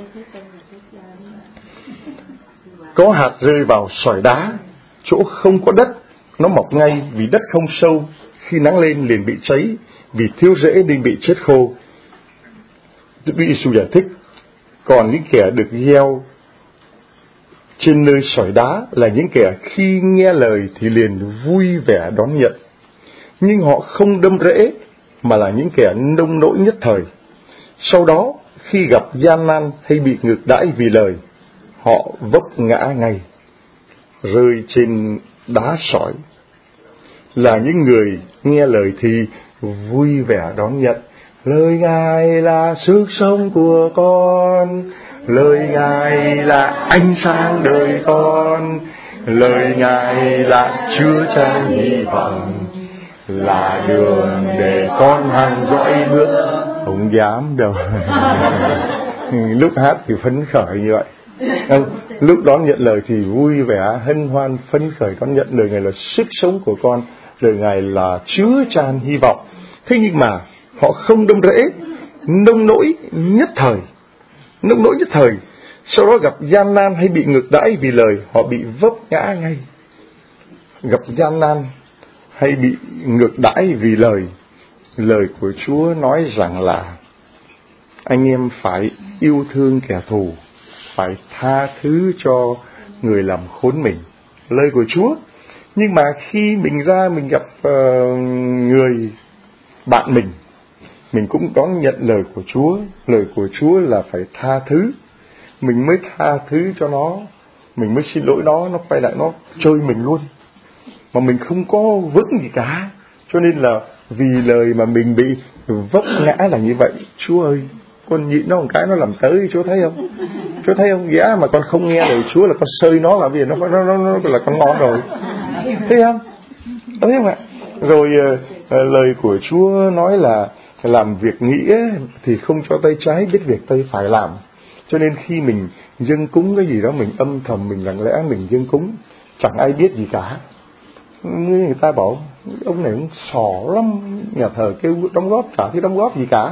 có hạt rơi vào sỏi đá, chỗ không có đất, nó mọc ngay vì đất không sâu, khi nắng lên liền bị cháy, vì thiếu rễ nên bị chết khô. Đức Giêsu giải thích, còn những kẻ được gieo trên nơi sỏi đá là những kẻ khi nghe lời thì liền vui vẻ đón nhận, nhưng họ không đâm rễ mà là những kẻ nông nỗi nhất thời. Sau đó khi gặp gian nan hay bị ngược đãi vì lời, họ vấp ngã ngay. Rơi trên đá sỏi là những người nghe lời thì vui vẻ đón nhận. Lời Ngài là sức sống của con, lời Ngài là ánh sáng đời con, lời Ngài là chứa chan hy vọng, là đường để con hàng dõi bước. Không dám đâu. Lúc hát thì phấn khởi như vậy, lúc đón nhận lời thì vui vẻ hân hoan phấn khởi đón nhận lời Ngài là sức sống của con, lời Ngài là chứa chan hy vọng. Thế nhưng mà họ không đâm rễ, nông nỗi nhất thời. Sau đó gặp gian nan hay bị ngược đãi vì lời, họ bị vấp ngã ngay. Gặp gian nan hay bị ngược đãi vì lời của Chúa nói rằng là anh em phải yêu thương kẻ thù, phải tha thứ cho người làm khốn mình. Lời của Chúa. Nhưng mà khi mình ra mình gặp người bạn mình cũng đón nhận lời của Chúa. Lời của Chúa là phải tha thứ. Mình mới tha thứ cho nó, mình mới xin lỗi nó quay lại nó chơi mình luôn. Mà mình không có vững gì cả. Cho nên là vì lời mà mình bị vấp ngã là như vậy. Chúa ơi, con nhịn nó một cái nó làm tới, Chúa thấy không? Chúa thấy không? Nghĩa mà con không nghe lời Chúa là con sơi nó là vì nó là con ngon rồi. Thấy không? Thấy không ạ? Rồi lời của Chúa nói là làm việc nghĩa thì không cho tay trái biết việc tay phải làm. Cho nên khi mình dâng cúng cái gì đó, mình âm thầm, mình lặng lẽ mình dâng cúng, chẳng ai biết gì cả. Người ta bảo ông này ông sỏ lắm, nhà thờ kêu đóng góp, chả thấy đóng góp gì cả.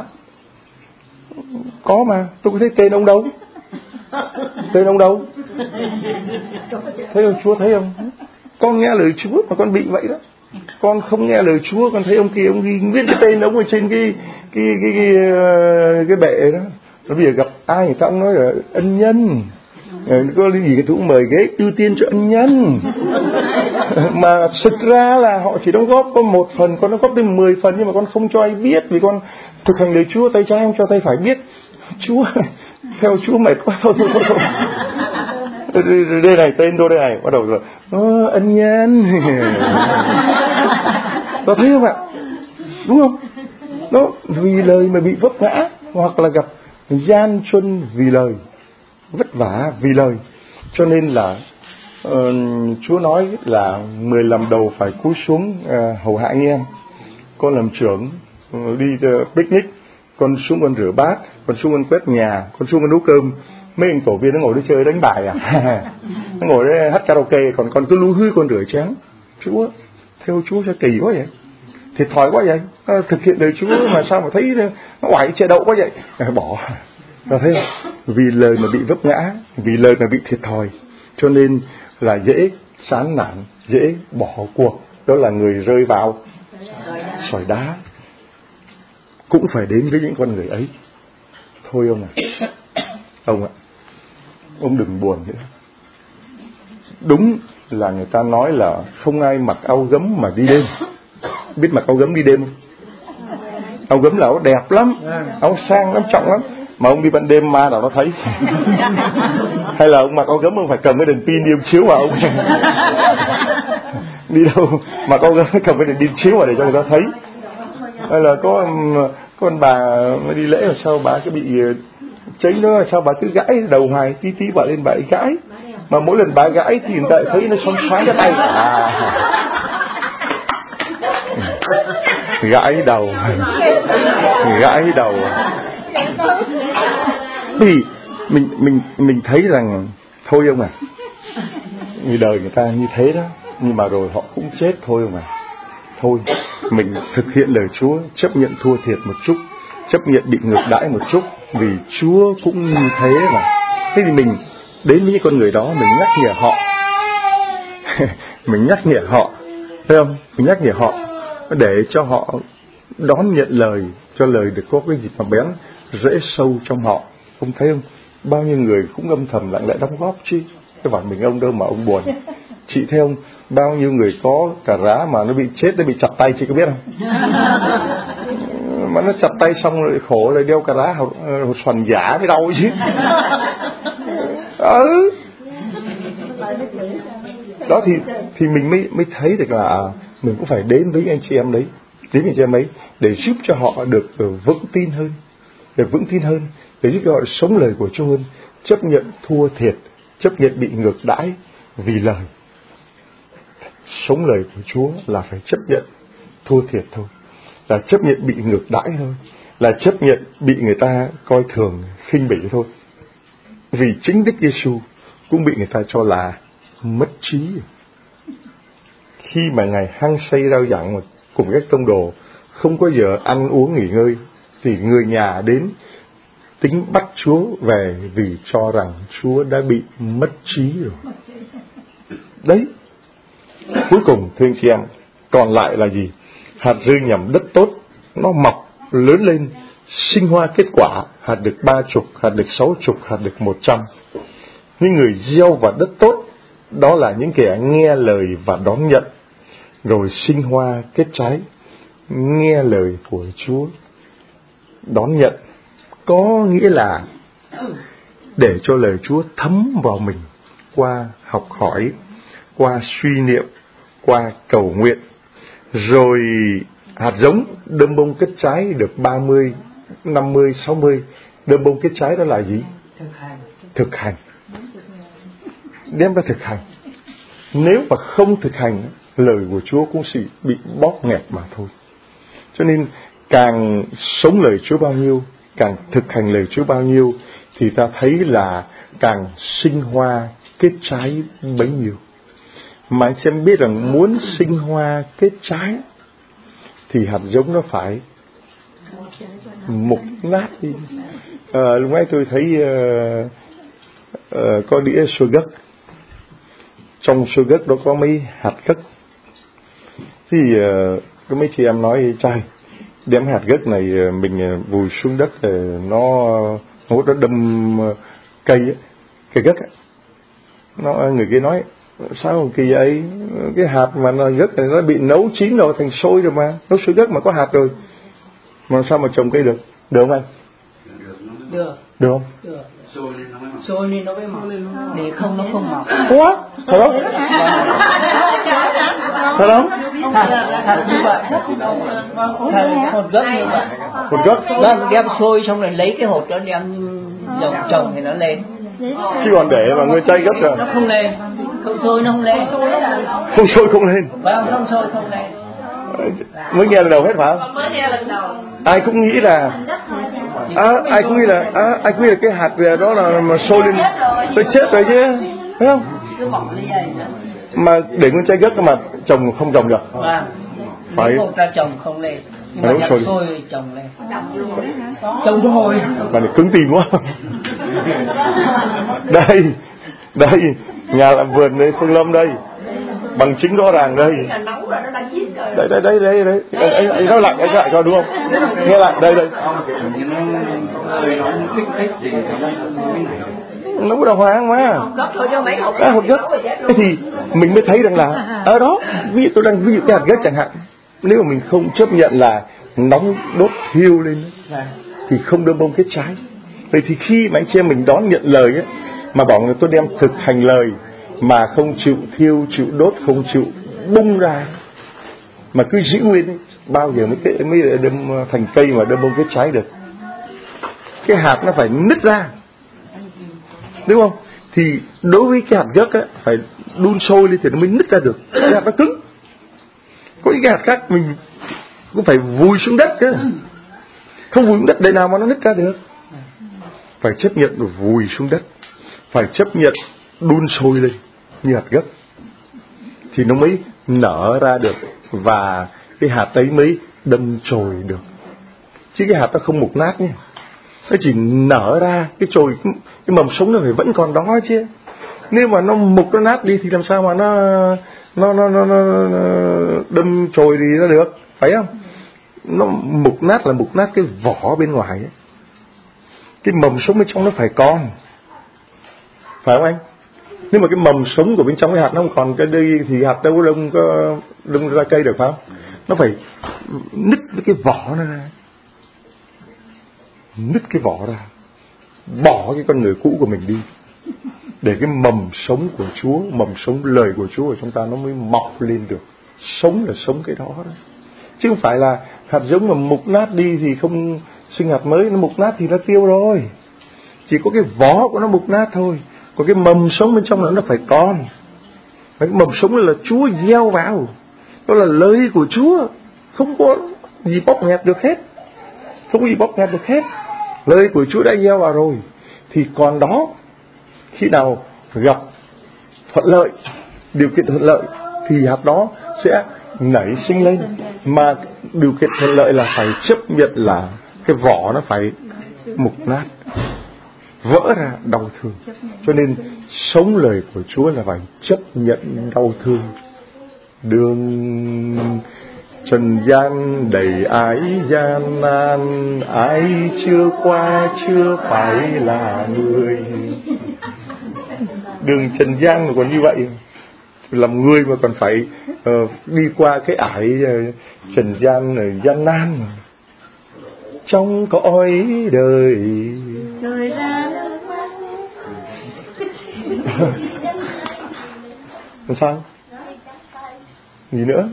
Có mà, tôi có thấy tên ông đâu. Tên ông đâu? Thấy không? Chúa thấy không? Con nghe lời Chúa mà con bị vậy đó. Con không nghe lời Chúa, con thấy ông kia ông ghi viết cái tên ông ở trên cái bệ đó. Nó bây giờ gặp ai người ta cũng nói là ân nhân. Có lý gì cái thủ mời ghế ưu tiên cho ân nhân. Mà thực ra là họ chỉ đóng góp có 1 phần, con đóng góp đến 10 phần, nhưng mà con không cho ai biết vì con thực hành lời Chúa, tay trái không cho tay phải biết. Chúa, theo Chúa mệt quá thôi. Đây này, tên tôi đây này, bắt đầu rồi ân nhân. Có thấy không ạ? Đúng không? Nó vì lời mà bị vấp ngã, hoặc là gặp gian truân vì lời, vất vả vì lời. Cho nên là Chúa nói là 10 làm đầu phải cúi xuống hầu hạ anh em. Con làm trưởng đi picnic, con xuống con rửa bát, con xuống con quét nhà, con xuống con nấu cơm. Mấy anh tổ viên nó ngồi đi chơi đánh bài à? Nó ngồi đấy hát karaoke, còn con cứ lú hư con rửa chén. Chúa, theo Chúa sao kỳ quá vậy? Thiệt thòi quá vậy? Thực hiện lời Chúa mà sao mà thấy nó oải che đậu quá vậy? Bỏ. Nó thấy không? Vì lời mà bị vấp ngã, vì lời mà bị thiệt thòi, cho nên là dễ chán nản, dễ bỏ cuộc. Đó là người rơi vào sỏi đá. Cũng phải đến với những con người ấy. Thôi ông ạ, ông đừng buồn nữa. Đúng là người ta nói là không ai mặc áo gấm mà đi đêm. Biết mặc áo gấm đi đêm không? Áo gấm là áo đẹp lắm, áo sang lắm, trọng lắm. Mà ông đi ban đêm ma nào nó thấy. Hay là ông mặc áo gấm ông phải cầm cái đèn pin đi ông chiếu vào ông. Đi đâu mặc áo gấm cầm cái đèn pin chiếu vào để cho người ta thấy. Hay là có con bà mới đi lễ rồi sao bà cứ bị cháy nữa, sao bà cứ gãi đầu hoài, tí tí bà lên bà ấy gãi. Mà mỗi lần bà gãi thì người ta thấy nó xoắn xoắn cái tay. Gãi đầu. Thì mình thấy rằng thôi ông à, người đời người ta như thế đó, nhưng mà rồi họ cũng chết thôi ông à. Thôi mình thực hiện lời Chúa, chấp nhận thua thiệt một chút, chấp nhận bị ngược đãi một chút, vì Chúa cũng như thế mà. Thế thì mình đến với những con người đó, mình nhắc nhở họ. Mình nhắc nhở họ, thấy không? Mình nhắc nhở họ để cho họ đón nhận lời, cho lời được có cái gì mà bén rễ sâu trong họ. Ông thấy không? Bao nhiêu người cũng âm thầm lặng lẽ đóng góp chứ. Cái bảo mình ông đâu mà ông buồn. Chị thấy không? Bao nhiêu người có cà rá mà nó bị chết, nó bị chặt tay, chị có biết không? Mà nó chặt tay xong rồi khổ, rồi đeo cà rá hột xoàn giả mới đau chứ. Đó thì mình mới thấy được là mình cũng phải đến với anh chị em đấy, đến với anh chị em ấy để giúp cho họ được vững tin hơn, để giúp cho họ sống lời của Chúa hơn, chấp nhận thua thiệt, chấp nhận bị ngược đãi vì lời. Sống lời của Chúa là phải chấp nhận thua thiệt thôi, là chấp nhận bị ngược đãi thôi, là chấp nhận bị người ta coi thường, khinh bỉ thôi. Vì chính Đức Giêsu cũng bị người ta cho là mất trí. khi mà Ngài hăng say rao giảng cùng các tông đồ không có giờ ăn uống nghỉ ngơi, thì người nhà đến tính bắt Chúa về vì cho rằng Chúa đã bị mất trí rồi. Đấy. Cuối cùng thưa anh chị em, còn lại là gì? Hạt rơi nhầm đất tốt, nó mọc lớn lên, sinh hoa kết quả, hạt được 30, hạt được 60, hạt được 100. Những người gieo vào đất tốt, đó là những kẻ nghe lời và đón nhận, rồi sinh hoa kết trái. Nghe lời của Chúa, đón nhận, có nghĩa là để cho lời Chúa thấm vào mình qua học hỏi, qua suy niệm, qua cầu nguyện. Rồi hạt giống đơm bông kết trái được 30, 50, 60. Đơm bông kết trái đó là gì? Thực hành. Đem ra thực hành. Nếu mà không thực hành, lời của Chúa cũng chỉ bị bóp nghẹt mà thôi. Cho nên càng sống lời Chúa bao nhiêu, càng thực hành lời Chúa bao nhiêu, thì ta thấy là càng sinh hoa kết trái bấy nhiêu. Mà anh xem biết rằng muốn sinh hoa kết trái thì hạt giống nó phải mục nát đi. Lúc nãy tôi thấy có đĩa xôi gấc, trong xôi gấc đó có mấy hạt gấc. Thì có mấy chị em nói trai đem hạt gấc này mình vùi xuống đất, nó đâm cây gấc. Người kia nói sao kỳ vậy, cái hạt mà nó gấc này nó bị nấu chín rồi thành xôi rồi mà, nấu xôi gấc mà có hạt rồi mà sao mà trồng cây được không anh? Được không? Được. Sôi lên nó mới mọc, để không nó không mọc. Quá, phải không? Phải không? Thật như vậy. Hột gấc như vậy. Hột gấc. Đó, đem sôi xong rồi lấy cái hột đó đem trồng thì nó lên. Chứ còn để mà người chay gấc rồi nó không lên, không sôi nó không lên. Không sôi không lên. Vâng, không sôi không lên. Mới nghe lần đầu hết phải không? Mới nghe lần đầu. Ai cũng nghĩ là ai cũng nghĩ là cái hạt đó là mà sôi lên tôi chết rồi chứ, phải không? Mà để nguyên trái gấc mà trồng không trồng được. Vâng. Phải ta trồng không lên. Nhưng mà nhập sôi trồng lên. Trồng thôi. Mà này cứng tim quá. Đây, nhà làm vườn đây, Phương Lâm đây. Bằng chứng rõ ràng đây. Đây. Anh nói lại coi đúng không? Nghe lại đây. Nó có đồng hoàng mà. Hột gấc. Thế thì mình mới thấy rằng là ở đó, ví dụ tôi đang ví dụ cái hạt gấc chẳng hạn, nếu mà mình không chấp nhận là nóng đốt thiêu lên thì không đơm bông kết trái. Vậy thì khi mà anh chị em mình đón nhận lời ấy, mà bảo người tôi đem thực hành lời mà không chịu thiêu, chịu đốt, không chịu bung ra, mà cứ giữ nguyên ấy, bao giờ mới đâm thành cây mà đâm bông kết trái được? Cái hạt nó phải nứt ra, đúng không? Thì đối với cái hạt gấc á, phải đun sôi lên thì nó mới nứt ra được. Cái hạt nó cứng. Có những cái hạt khác mình cũng phải vùi xuống đất cơ. Không vùi xuống đất để nào mà nó nứt ra được. Phải chấp nhận rồi vùi xuống đất, phải chấp nhận đun sôi lên như hạt gấc thì nó mới nở ra được, và cái hạt ấy mới đâm chồi được. Chứ cái hạt nó không mục nát nhé, nó chỉ nở ra cái chồi, cái mầm sống nó phải vẫn còn đó chứ. Nếu mà nó mục nó nát đi thì làm sao mà nó đâm chồi thì nó được, phải không? Nó mục nát là mục nát cái vỏ bên ngoài ấy. Cái mầm sống bên trong nó phải còn, phải không anh? Nếu mà cái mầm sống của bên trong cái hạt nó không còn cái đây thì hạt đâu có đâm ra cây được, phải không? Nó phải nứt cái vỏ nó ra, nứt cái vỏ ra, bỏ cái con người cũ của mình đi, để cái mầm sống của Chúa, mầm sống lời của Chúa của chúng ta nó mới mọc lên được. Sống là sống cái đó đó, chứ không phải là hạt giống mà mục nát đi thì không sinh hạt mới. Nó mục nát thì nó tiêu rồi, chỉ có cái vỏ của nó mục nát thôi, còn cái mầm sống bên trong nó phải còn. Cái mầm sống là Chúa gieo vào, đó là lời của Chúa, không có gì bóp nghẹt được hết, không có gì bóp nghẹt được hết. Lời của Chúa đã gieo vào rồi thì còn đó. Khi nào gặp thuận lợi, điều kiện thuận lợi thì hạt đó sẽ nảy sinh lên. Mà điều kiện thuận lợi là phải chấp nhận là cái vỏ nó phải mục nát, vỡ ra, đau thương. Cho nên sống lời của Chúa là phải chấp nhận đau thương. Đường trần gian đầy ái gian nan, ai chưa qua chưa phải là người. Đường trần gian mà còn như vậy, làm người mà còn phải đi qua cái ải trần gian gian nan. Trong cõi đời làm sao? Gì nữa?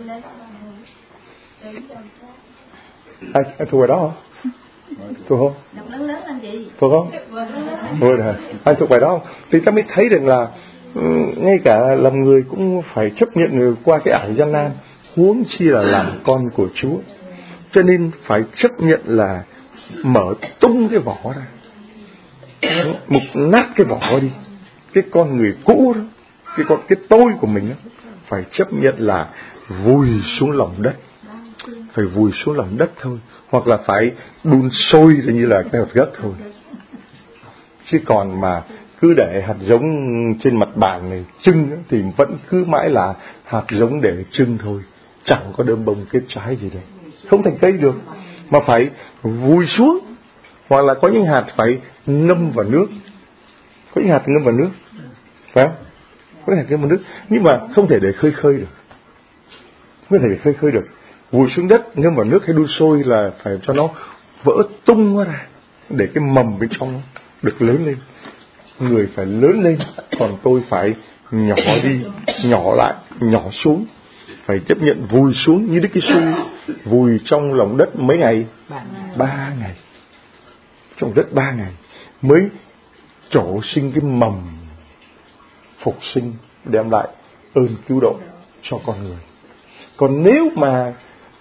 Ai thuộc bài đó không? Thuộc không? Thuộc không? Thôi rồi, ai thuộc bài đó không? Thì ta mới thấy rằng là ngay cả làm người cũng phải chấp nhận qua cái ải gian nan, huống chi là làm con của Chúa. Cho nên phải chấp nhận là mở tung cái vỏ ra, mục nát cái vỏ đi, cái con người cũ đó, cái tôi của mình đó, phải chấp nhận là vùi xuống lòng đất, phải vùi xuống lòng đất thôi, hoặc là phải đun sôi như là cái hạt gấc thôi. Chứ còn mà cứ để hạt giống trên mặt bàn này trưng thì vẫn cứ mãi là hạt giống để trưng thôi, chẳng có đơm bông kết trái gì đâu, không thành cây được. Mà phải vùi xuống, hoặc là có những hạt phải ngâm vào nước, có những hạt ngâm vào nước, phải không? Có những hạt ngâm vào nước, nhưng mà không thể để khơi khơi được, không thể để khơi được. Vùi xuống đất, ngâm vào nước hay đun sôi là phải cho nó vỡ tung ra, để cái mầm bên trong nó được lớn lên. Người phải lớn lên, còn tôi phải nhỏ đi, nhỏ lại, nhỏ xuống. Phải chấp nhận vùi xuống như Đức Giêsu vùi trong lòng đất mấy ngày? 3 ngày. Trong đất 3 ngày mới trổ sinh cái mầm phục sinh, đem lại ơn cứu độ cho con người. Còn nếu mà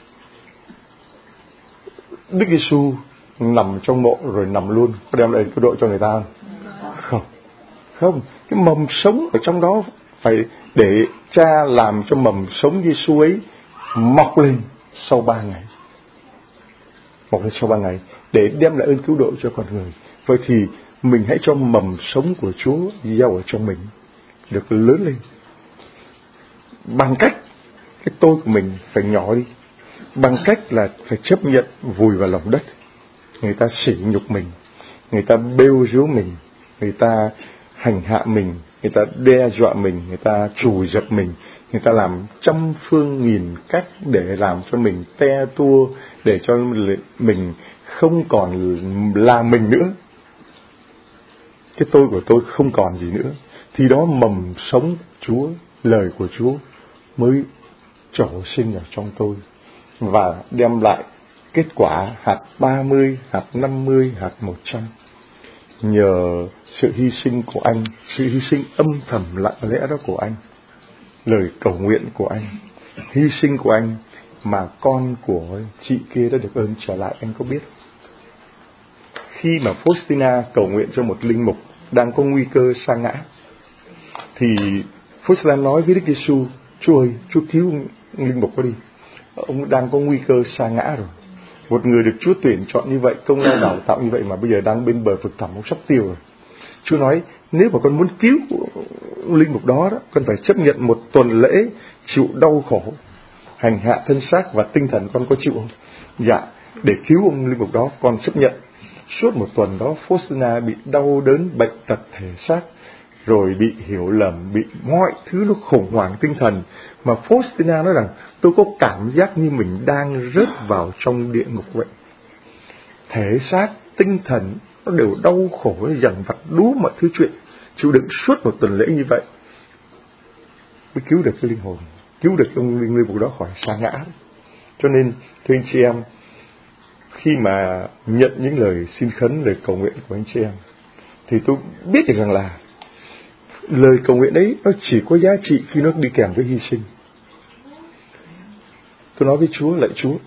Đức Giêsu nằm trong mộ rồi nằm luôn, có đem lại cứu độ cho người ta không? Không. Không, cái mầm sống ở trong đó phải để Cha làm cho mầm sống Giêsu ấy mọc lên sau 3 ngày. Mọc lên sau 3 ngày để đem lại ơn cứu độ cho con người. Vậy thì mình hãy cho mầm sống của Chúa gieo ở trong mình được lớn lên. Bằng cách cái tôi của mình phải nhỏ đi, bằng cách là phải chấp nhận vùi vào lòng đất. Người ta sỉ nhục mình, người ta bêu riếu mình, người ta hành hạ mình, người ta đe dọa mình, người ta trù dập mình, người ta làm trăm phương nghìn cách để làm cho mình te tua, để cho mình không còn là mình nữa. Cái tôi của tôi không còn gì nữa. Thì đó mầm sống Chúa, lời của Chúa mới trổ sinh ở trong tôi và đem lại kết quả hạt 30, hạt 50, hạt 100. Nhờ sự hy sinh của anh, sự hy sinh âm thầm lặng lẽ đó của anh, lời cầu nguyện của anh, hy sinh của anh, mà con của chị kia đã được ơn trở lại, anh có biết? Khi mà Faustina cầu nguyện cho một linh mục đang có nguy cơ sa ngã, thì Faustina nói với Đức Giêsu: Chúa ơi, Chúa cứu linh mục đó đi, ông đang có nguy cơ sa ngã rồi. Một người được Chúa tuyển chọn như vậy, công lao đào tạo như vậy mà bây giờ đang bên bờ vực thẳm, ông sắp tiêu rồi. Chúa nói nếu mà con muốn cứu linh mục đó, con phải chấp nhận một tuần lễ chịu đau khổ, hành hạ thân xác và tinh thần, con có chịu không? Dạ, để cứu ông linh mục đó con chấp nhận. Suốt một tuần đó Faustina bị đau đớn, bệnh tật thể xác, rồi bị hiểu lầm, bị mọi thứ nó khủng hoảng tinh thần. Mà Faustina nói rằng tôi có cảm giác như mình đang rớt vào trong địa ngục vậy. Thể xác, tinh thần nó đều đau khổ, dằn vặt đủ mọi thứ chuyện, chịu đựng suốt một tuần lễ như vậy mới cứu được cái linh hồn, cứu được ông linh mục đó khỏi sa ngã. Cho nên thưa anh chị em, khi mà nhận những lời xin khấn, lời cầu nguyện của anh chị em, thì tôi biết được rằng là lời cầu nguyện ấy nó chỉ có giá trị khi nó đi kèm với hy sinh. Tôi nói với Chúa: lạy Chúa,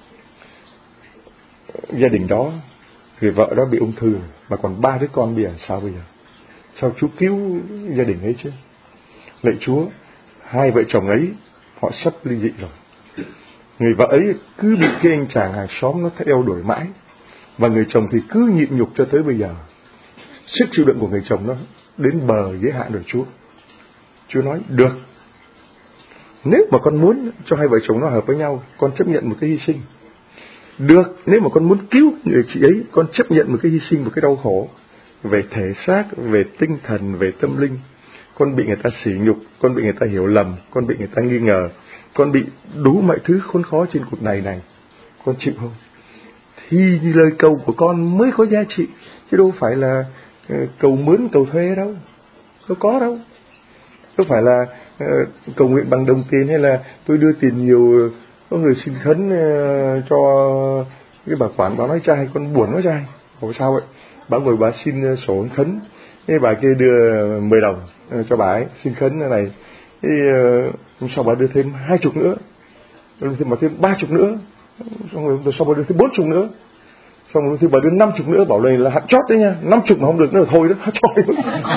gia đình đó, người vợ đó bị ung thư mà còn 3 đứa con bây giờ sao bây giờ? Sao Chúa cứu gia đình ấy chứ? Lạy Chúa, 2 vợ chồng ấy họ sắp ly dị rồi. Người vợ ấy cứ bị cái anh chàng hàng xóm nó theo đuổi mãi, và người chồng thì cứ nhịn nhục cho tới bây giờ. Sức chịu đựng của người chồng nó đến bờ giới hạn rồi Chúa. Chúa nói được, nếu mà con muốn cho hai vợ chồng nó hợp với nhau, con chấp nhận một cái hy sinh. Được, nếu mà con muốn cứu người chị ấy, con chấp nhận một cái hy sinh, một cái đau khổ về thể xác, về tinh thần, về tâm linh. Con bị người ta sỉ nhục, con bị người ta hiểu lầm, con bị người ta nghi ngờ, con bị đủ mọi thứ khốn khó trên cuộc này. Con chịu không? Thì lời cầu của con mới có giá trị, chứ đâu phải là cầu mướn, cầu thuê đâu. Đâu có đâu. Đâu phải là cầu nguyện bằng đồng tiền, hay là tôi đưa tiền nhiều, có người xin khấn cho cái bà quản, bà nói trai, con buồn nói trai. Ủa sao vậy? Bà ngồi bà xin sổ khấn, cái bà kia đưa 10 đồng cho bà ấy xin khấn này. Thế sau bà đưa thêm 20 nữa, rồi bà thêm 30 nữa, rồi sau bà đưa thêm 40 nữa, xong rồi thì bà đưa 50 nữa, bảo đây là hạn chót đấy nha, 50 mà không được nữa thôi đó, thôi.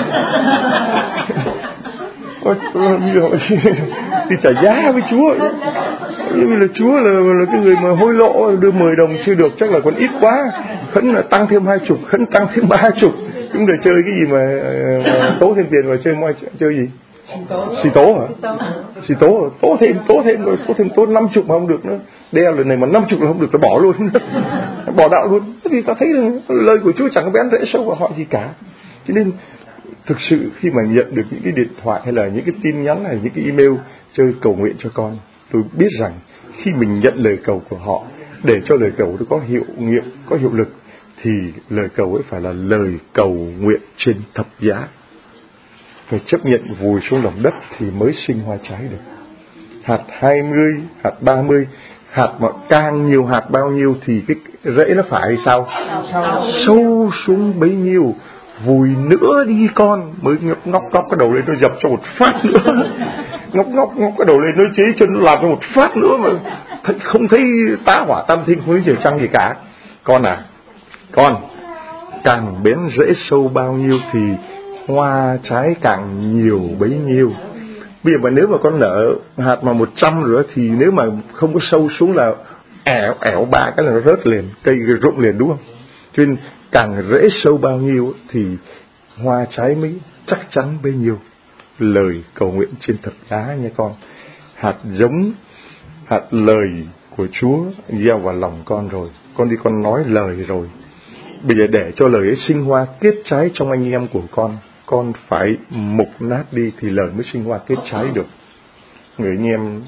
Thì trả giá với Chúa. Như là Chúa là cái người mà hối lộ, đưa 10 đồng chưa được chắc là còn ít quá, khấn là tăng thêm 20, khấn tăng thêm 30. Chúng để chơi cái gì mà tố thêm tiền, mà chơi gì? Xì tố hả? Xì tố thêm rồi tố 50 mà không được nữa. Đeo lần này mà 50 là không được, nó bỏ luôn. Bỏ đạo luôn. Thì ta thấy là lời của Chúa chẳng có bén rễ sâu vào họ gì cả. Cho nên thực sự khi mà nhận được những cái điện thoại hay là những cái tin nhắn hay những cái email chơi cầu nguyện cho con, tôi biết rằng khi mình nhận lời cầu của họ, để cho lời cầu nó có hiệu nghiệm, có hiệu lực, thì lời cầu ấy phải là lời cầu nguyện trên thập giá, phải chấp nhận vùi xuống lòng đất thì mới sinh hoa trái được. Hạt 20, hạt 30, hạt mà càng nhiều hạt bao nhiêu thì cái rễ nó phải sao? Sâu xuống bấy nhiêu. Vùi nữa đi con, mới ngóc cái đầu lên nó dập cho một phát nữa. ngóc cái đầu lên nó chế chân nó làm cho một phát nữa mà không thấy tá hỏa tam thiên, không thấy trời trăng gì cả. Con à, con càng bén rễ sâu bao nhiêu thì hoa trái càng nhiều bấy nhiêu. Bây giờ mà nếu mà con nở hạt mà 100 rồi thì nếu mà không có sâu xuống là ẻo ba cái là nó rớt liền, cây rụng liền, đúng không? Cho nên càng rễ sâu bao nhiêu thì hoa trái mới chắc chắn bấy nhiêu. Lời cầu nguyện trên thập giá nha con. Hạt giống, hạt lời của Chúa gieo vào lòng con rồi, con đi con nói lời rồi. Bây giờ để cho lời ấy sinh hoa kết trái trong anh em của con phải mục nát đi thì lời mới sinh hoa kết trái được. Người anh em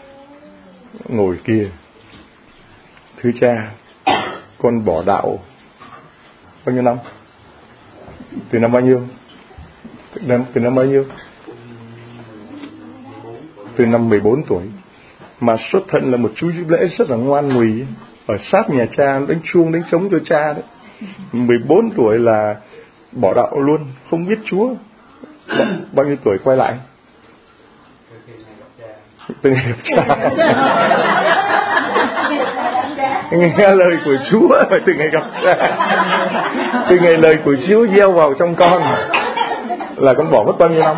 ngồi kia, thưa cha, con bỏ đạo bao nhiêu năm? Từ năm bao nhiêu? Từ năm bao nhiêu? Từ năm 14 tuổi. Mà xuất thân là một chú giúp lễ rất là ngoan ngùi, ở sát nhà cha, đánh chuông đánh trống cho cha đấy. 14 tuổi là bỏ đạo luôn, không biết Chúa. Bao nhiêu tuổi quay lại? Từ ngày gặp cha. Nghe lời của Chúa từ ngày gặp cha. Từ ngày lời của Chúa gieo vào trong con là con bỏ mất bao nhiêu năm?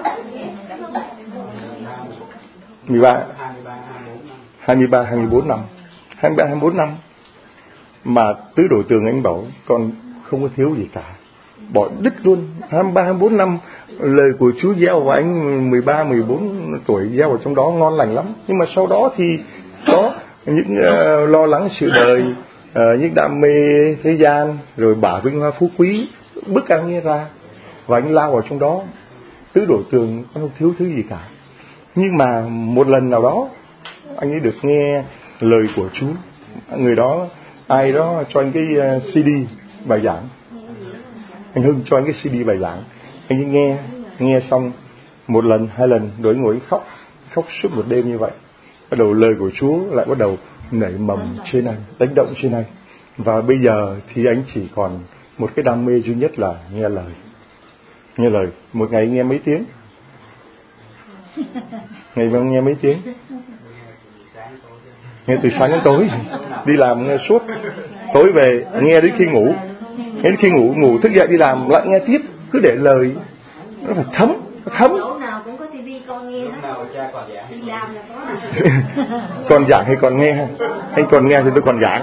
23, 24 năm. 23, 24 năm. Mà tứ đồ tường anh bảo con không có thiếu gì cả, bỏ đứt luôn. 23, 24 năm lời của Chúa gieo vào anh 13, 14 tuổi, gieo vào trong đó ngon lành lắm. Nhưng mà sau đó thì có những lo lắng sự đời, những đam mê thế gian, rồi bả vinh hoa phú quý bức anh ra, và anh lao vào trong đó. Tứ đổ tường không thiếu thứ gì cả. Nhưng mà một lần nào đó anh ấy được nghe lời của Chúa. Người đó, ai đó cho anh cái CD bài giảng. Anh Hưng cho anh cái CD bài giảng. Anh ấy nghe xong một lần, hai lần, rồi anh ngồi khóc suốt một đêm như vậy. Bắt đầu lời của Chúa lại bắt đầu nảy mầm trên anh, đánh động trên anh. Và bây giờ thì anh chỉ còn một cái đam mê duy nhất là nghe lời. Nghe lời, một ngày nghe mấy tiếng? Ngày mà nghe mấy tiếng? Nghe từ sáng đến tối. Đi làm nghe suốt. Tối về nghe đến khi ngủ. Nghe đến khi ngủ thức dậy đi làm lại nghe tiếp. Cứ để lời nó phải thấm. Chỗ nào cũng có tivi con nghe lúc nào cha còn giảng đi làm là có. Con giảng hay con nghe? Hay con nghe thì tôi còn giảng.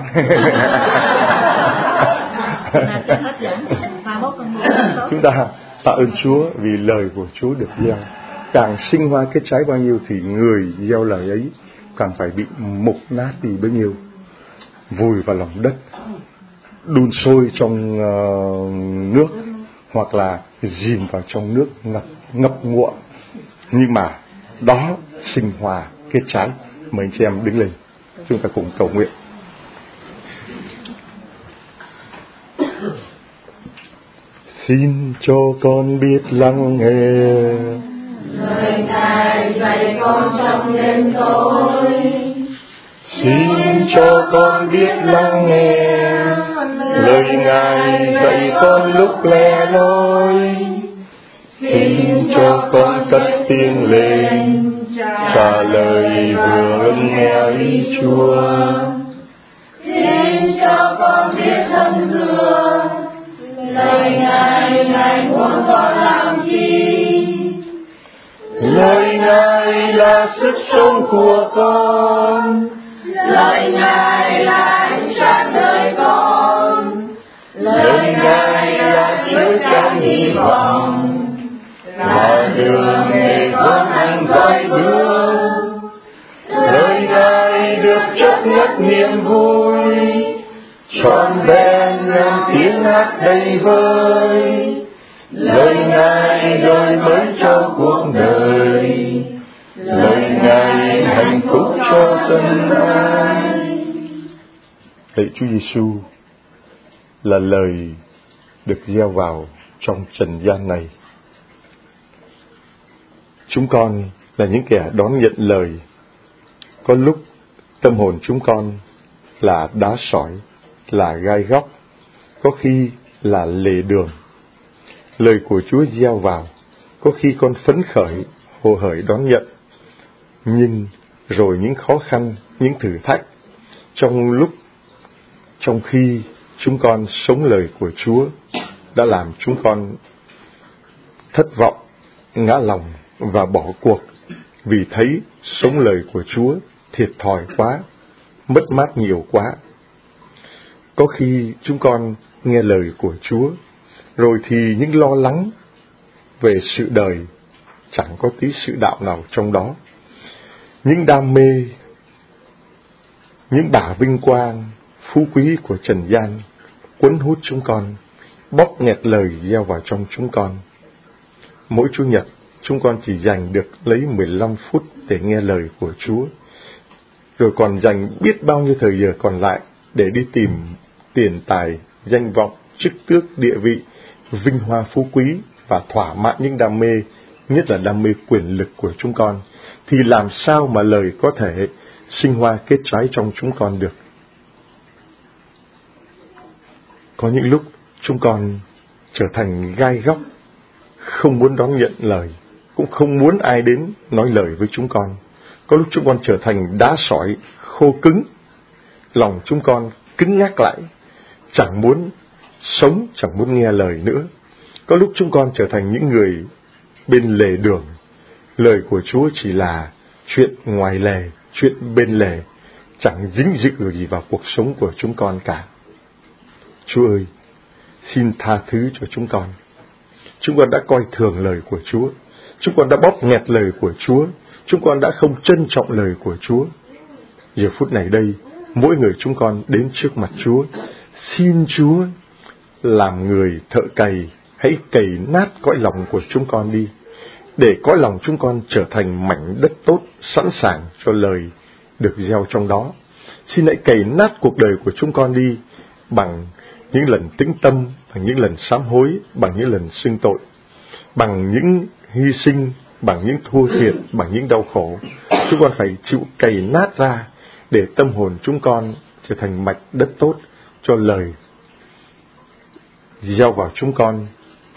Chúng ta tạ ơn Chúa vì lời của Chúa được gieo. Càng sinh hoa kết trái bao nhiêu thì người gieo lời ấy càng phải bị mục nát đi bấy nhiêu, vùi vào lòng đất, đun sôi trong nước, hoặc là dìm vào trong nước ngập ngụa. Nhưng mà đó sinh hoa kết trái. Mời anh chị em đứng lên, chúng ta cùng cầu nguyện. Xin cho con biết lắng nghe lời Ngài dạy con trong đêm tối. Xin cho con biết lắng nghe lời Ngài dạy con lúc lẻ loi. Xin cho con cất tiếng lên trả lời vừa nghe ý Chúa. Xin cho con biết thân thương lời Ngài muốn con làm chi. Lời Ngài là sức sống của con, lời Ngài là ánh sáng đời con, lời Ngài là chứa chan hy vọng, là đường để con hành dõi bước. lời Ngài được chất ngất niềm vui, trọn vẹn ngàn tiếng hát đầy vơi. Lời Ngài đổi mới cho cuộc đời, lời Ngài hạnh phúc cho chân ai. Lạy Chúa Giêsu là lời được gieo vào trong trần gian này. Chúng con là những kẻ đón nhận lời. Có lúc tâm hồn chúng con là đá sỏi, là gai góc, có khi là lề đường. Lời của Chúa gieo vào, có khi con phấn khởi, hồ hởi đón nhận. Nhưng rồi những khó khăn, những thử thách, trong khi chúng con sống lời của Chúa, đã làm chúng con thất vọng, ngã lòng và bỏ cuộc, vì thấy sống lời của Chúa thiệt thòi quá, mất mát nhiều quá. Có khi chúng con nghe lời của Chúa, rồi thì những lo lắng về sự đời, chẳng có tí sự đạo nào trong đó. Những đam mê, những bả vinh quang, phú quý của trần gian cuốn hút chúng con, bóp nghẹt lời gieo vào trong chúng con. Mỗi Chủ nhật, chúng con chỉ dành được lấy 15 phút để nghe lời của Chúa, rồi còn dành biết bao nhiêu thời giờ còn lại để đi tìm tiền tài, danh vọng, chức tước, địa vị, vinh hoa phú quý và thỏa mãn những đam mê, nhất là đam mê quyền lực của chúng con, thì làm sao mà lời có thể sinh hoa kết trái trong chúng con được? Có những lúc chúng con trở thành gai góc, không muốn đón nhận lời, cũng không muốn ai đến nói lời với chúng con. Có lúc chúng con trở thành đá sỏi khô cứng, lòng chúng con cứng nhắc lại, chẳng muốn sống, chẳng muốn nghe lời nữa. Có lúc chúng con trở thành những người bên lề đường, lời của Chúa chỉ là chuyện ngoài lề, chuyện bên lề, chẳng dính dự gì vào cuộc sống của chúng con cả. Chúa ơi, xin tha thứ cho chúng con. Chúng con đã coi thường lời của Chúa, chúng con đã bóp nghẹt lời của Chúa, chúng con đã không trân trọng lời của Chúa. Giờ phút này đây, mỗi người chúng con đến trước mặt Chúa, xin Chúa làm người thợ cày, hãy cày nát cõi lòng của chúng con đi, để cõi lòng chúng con trở thành mảnh đất tốt, sẵn sàng cho lời được gieo trong đó. Xin hãy cày nát cuộc đời của chúng con đi, bằng những lần tĩnh tâm, bằng những lần sám hối, bằng những lần xưng tội, bằng những hy sinh, bằng những thua thiệt, bằng những đau khổ. Chúng con phải chịu cày nát ra, để tâm hồn chúng con trở thành mạch đất tốt cho lời gieo vào chúng con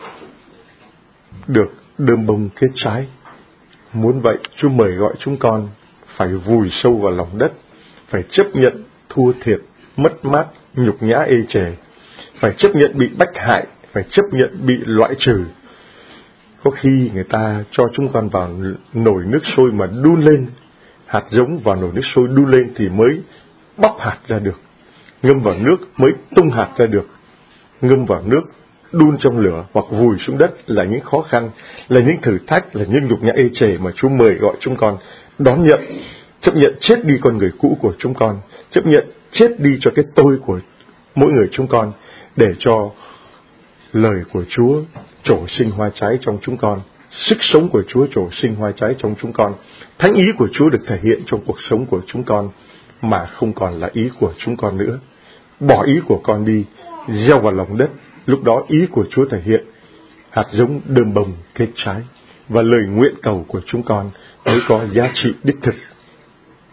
được đơm bông kết trái. Muốn vậy, Chúa mời gọi chúng con phải vùi sâu vào lòng đất, phải chấp nhận thua thiệt, mất mát, nhục nhã ê chề, phải chấp nhận bị bách hại, phải chấp nhận bị loại trừ, Có khi người ta cho chúng con vào nồi nước sôi mà đun lên, hạt giống vào nồi nước sôi đun lên thì mới bóc hạt ra được. Ngâm vào nước mới tung hạt ra được. Ngâm vào nước, đun trong lửa hoặc vùi xuống đất là những khó khăn, là những thử thách, là những nhục nhã ê chề mà Chúa mời gọi chúng con đón nhận, chấp nhận chết đi con người cũ của chúng con, chấp nhận chết đi cho cái tôi của mỗi người chúng con, để cho lời của Chúa trổ sinh hoa trái trong chúng con, sức sống của Chúa trổ sinh hoa trái trong chúng con, thánh ý của Chúa được thể hiện trong cuộc sống của chúng con, mà không còn là ý của chúng con nữa. Bỏ ý của con đi, gieo vào lòng đất, lúc đó ý của Chúa thể hiện, hạt giống đơm bông kết trái, và lời nguyện cầu của chúng con mới có giá trị đích thực.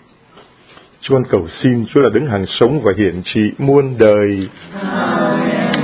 Chúng con cầu xin Chúa là đấng hàng sống và hiển trị muôn đời. Amen.